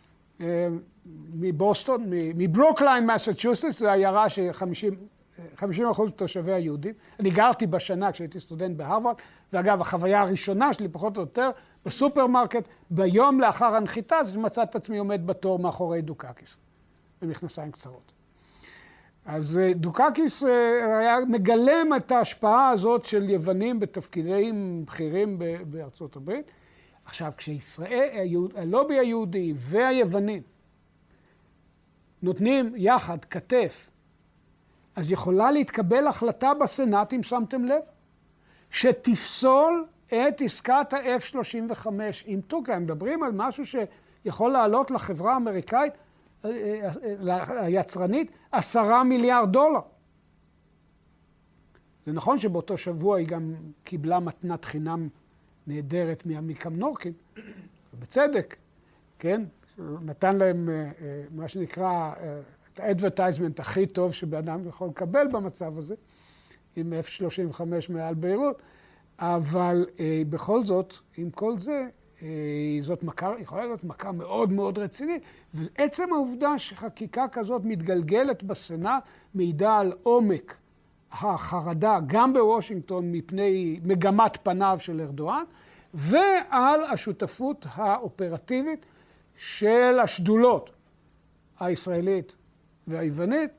מבוסטון, מברוקליין, מסצ'וסטס, זו עיירה ש50% תושבי היהודים. אני גרתי בשנה כשהייתי סטודנט בהרווארד, ואגב, החוויה הראשונה שלי, פחות או יותר, בסופרמרקט, ביום לאחר הנחיתה, אז מצאתי את עצמי עומד בתור מאחורי דוקאקיס, במכנסיים קצרות. אז דוקאקיס היה מגלם את ההשפעה הזאת של יוונים בתפקידים בכירים בארצות הברית. עכשיו, כשישראל, הלובי היהודי והיוונים נותנים יחד כתף, אז יכולה להתקבל החלטה בסנאט, אם שמתם לב, שתפסול את עסקת ה-F-35 עם טורקיה. הם מדברים על משהו שיכול לעלות לחברה האמריקאית, היצרנית, $10 מיליארד. זה נכון שבאותו שבוע היא גם קיבלה מתנת חינם נהדרת מעמיקם נורקין, בצדק, כן? נתן להם מה שנקרא את האדברטייזמנט הכי טוב שבאדם יכול לקבל במצב הזה, עם F-35 מעל ביירות, אבל בכל זאת, עם כל זה, זאת מכה, יכולה להיות מכה מאוד מאוד רצינית, ועצם העובדה שחקיקה כזאת מתגלגלת בסנאט מעידה על עומק החרדה, גם בוושינגטון מפני מגמת פניו של ארדואן, ועל השותפות האופרטיבית של השדולות הישראלית והיוונית,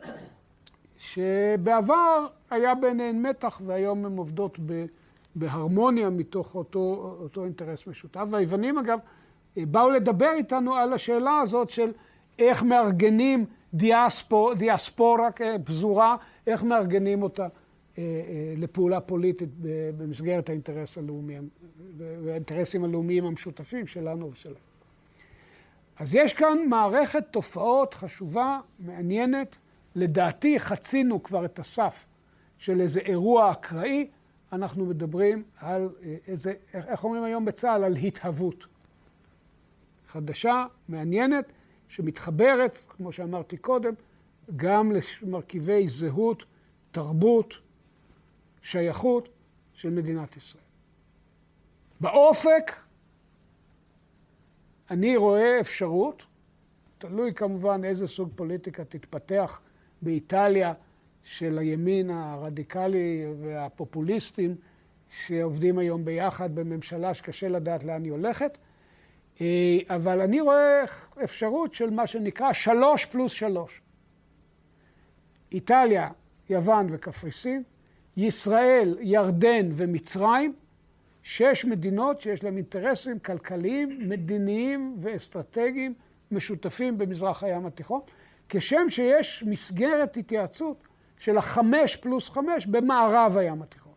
שבעבר היה ביניהן מתח והיום הן עובדות בהרמוניה מתוך אותו אינטרס משותף. והיוונים אגב באו לדבר איתנו על השאלה הזאת של איך מארגנים דיאספורה פזורה, איך מארגנים אותה לפעולה פוליטית במסגרת האינטרס הלאומי והאינטרסים הלאומיים המשותפים שלנו ושלנו. אז יש כאן מערכת תופעות חשובה, מעניינת. לדעתי חצינו כבר את הסף של איזה אירוע אקראי. אנחנו מדברים על איזה, איך אומרים היום בצה"ל? על התהוות. חדשה, מעניינת, שמתחברת, כמו שאמרתי קודם, גם למרכיבי זהות, תרבות, שייכות של מדינת ישראל. באופק, אני רואה אפשרות, תלוי כמובן איזה סוג פוליטיקה תתפתח באיטליה של הימין הרדיקלי והפופוליסטים שעובדים היום ביחד בממשלה שקשה לדעת לאן היא הולכת, אבל אני רואה אפשרות של מה שנקרא 3+3. איטליה, יוון וקפריסין, ישראל, ירדן ומצרים, 6 מדינות שיש להם אינטרסים כלכליים, מדיניים ואסטרטגיים משותפים במזרח הים התיכון, כשם שיש מסגרת התייעצות של 5+5 במערב הים התיכון.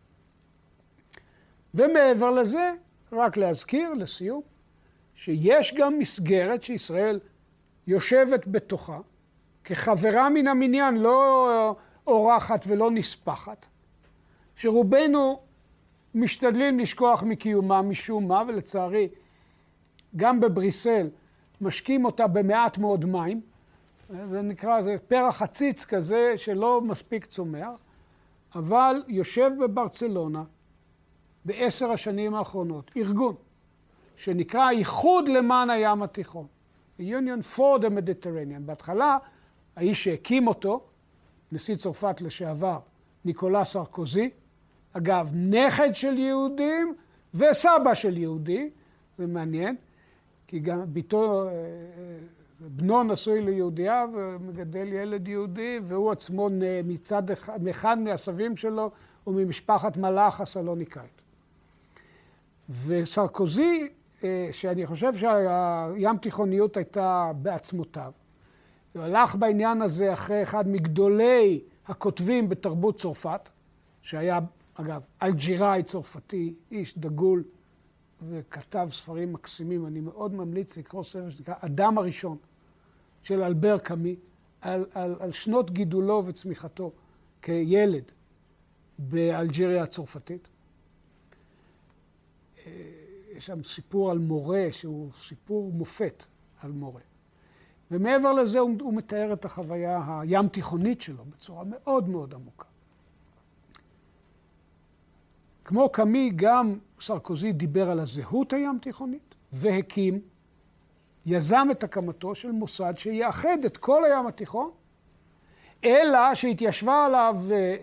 ומעבר לזה, רק להזכיר לסיום, שיש גם מסגרת שישראל יושבת בתוכה, כחברה מן המניין, לא אורחת ולא נספחת, שרובנו משתדלים לשכוח מקיומה משום מה, ולצערי גם בבריסל משקים אותה במעט מאוד מים, זה נקרא, זה פרח עציץ כזה שלא מספיק צומח, אבל יושב בברצלונה ב10 השנים האחרונות ארגון שנקרא איחוד למען הים התיכון, Union for the Mediterranean. בהתחלה האיש שהקים אותו, נשיא צרפת לשעבר ניקולא סרקוזי, אגב נכד של יהודים וסבא של יהודי, זה מעניין, כי גם בנו נשוי ליהודיה ומגדל ילד יהודי, והוא עצמו מצד אחד מהסבים שלו וממשפחת מלאך הסלוניקאית. וסרקוזי, שאני חושב שהים תיכוניות הייתה בעצמותיו, הוא הלך בעניין הזה אחרי אחד מגדולי הכותבים בתרבות צרפת, שהיה אגב אלג'יראי צרפתי, איש דגול, וכתב ספרים מקסימים. אני מאוד ממליץ לקרוא ספר שנקרא אדם הראשון של אלבר קאמי, על שנות גידולו וצמיחתו כילד באלג'יריה הצרפתית. יש שם סיפור על מורה שהוא סיפור מופת על מורה. ומעבר לזה הוא מתאר את החוויה הים תיכונית שלו בצורה מאוד מאוד עמוקה. כמו קאמי, גם סרקוזי דיבר על הזהות הים תיכונית, והקים, יזם את הקמתו של מוסד שיאחד את כל הים התיכון, אלא שהתיישבה עליו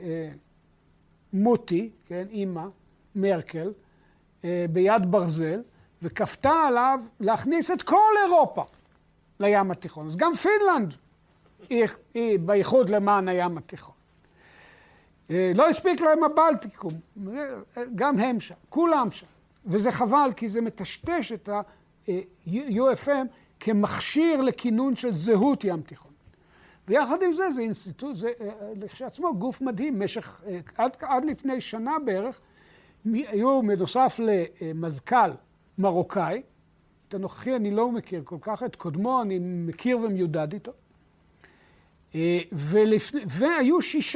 מוטי, כן, אימא, מרקל, ביד ברזל, וכפתה עליו להכניס את כל אירופה לים התיכון. אז גם פינלנד היא בייחוד למען הים התיכון. לא הספיק להם הבלטיקום, גם הם שם, כולם שם. וזה חבל, כי זה מטשטש את ה-UFM כמכשיר לכינון של זהות ים תיכון. ויחד עם זה, זה אינסטיטוט, זה לכשעצמו גוף מדהים. עד לפני שנה בערך, היו מנוסף למזכ"ל מרוקאי, את הנוכחי אני לא מכיר כל כך, את קודמו אני מכיר ומיודד איתו, והיו 6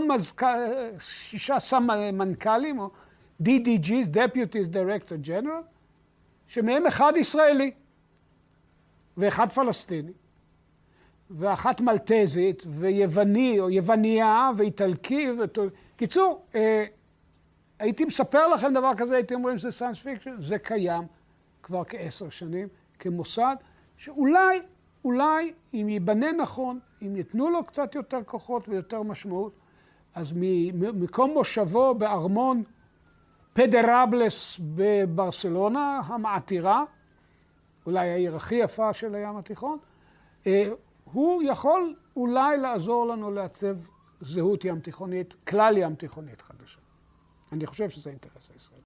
סמנכ"לים, או DDGs, Deputies Director General, שמהם אחד ישראלי, ואחד פלסטיני, ואחת מלטזית, ויווני, או יווניה, ואיטלקי, קיצור, הייתי מספר לכם דבר כזה, הייתי אומרים שזה סיינס פיקשן, זה קיים כבר כ10 שנים, כמוסד, שאולי, אם ייבנה נכון, אם יתנו לו קצת יותר כוחות ויותר משמעות, אז ממקום מושבו בארמון פדרבלס בברסלונה, המעתירה, אולי העיר הכי יפה של הים התיכון, הוא יכול אולי לעזור לנו לעצב זהות ים תיכונית, כלל ים תיכונית חדשה. אני חושב שזה אינטרס הישראלי.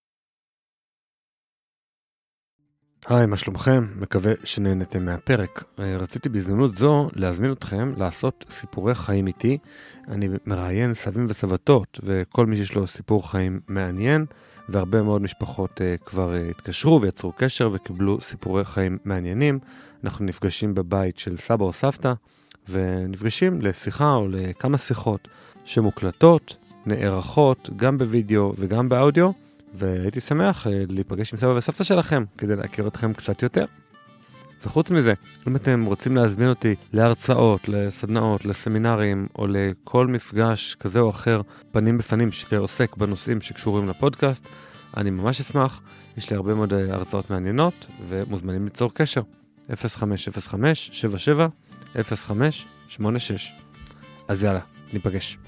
היי, מה שלומכם? מקווה שנהנתם מהפרק. רציתי בהזדמנות זו להזמין אתכם לעשות סיפורי חיים איתי. אני מראיין סבים וסבתות, וכל מי שיש לו סיפור חיים מעניין, והרבה מאוד משפחות כבר התקשרו ויצרו קשר וקיבלו סיפורי חיים מעניינים. אנחנו נפגשים בבית של סבא או סבתא, ונפגשים לשיחה או לכמה שיחות שמוקלטות, נערכות, גם בווידאו וגם באודיו, והייתי שמח להיפגש עם סבא וסבתא שלכם כדי להכיר אתכם קצת יותר. וחוץ מזה, אם אתם רוצים להזמין אותי להרצאות, לסדנאות, לסמינרים או לכל מפגש כזה או אחר פנים בפנים שעוסק בנושאים שקשורים לפודקאסט, אני ממש אשמח. יש לי הרבה מאוד הרצאות מעניינות ומוזמנים ליצור קשר. 0505-77-0586. אז יאללה, ניפגש.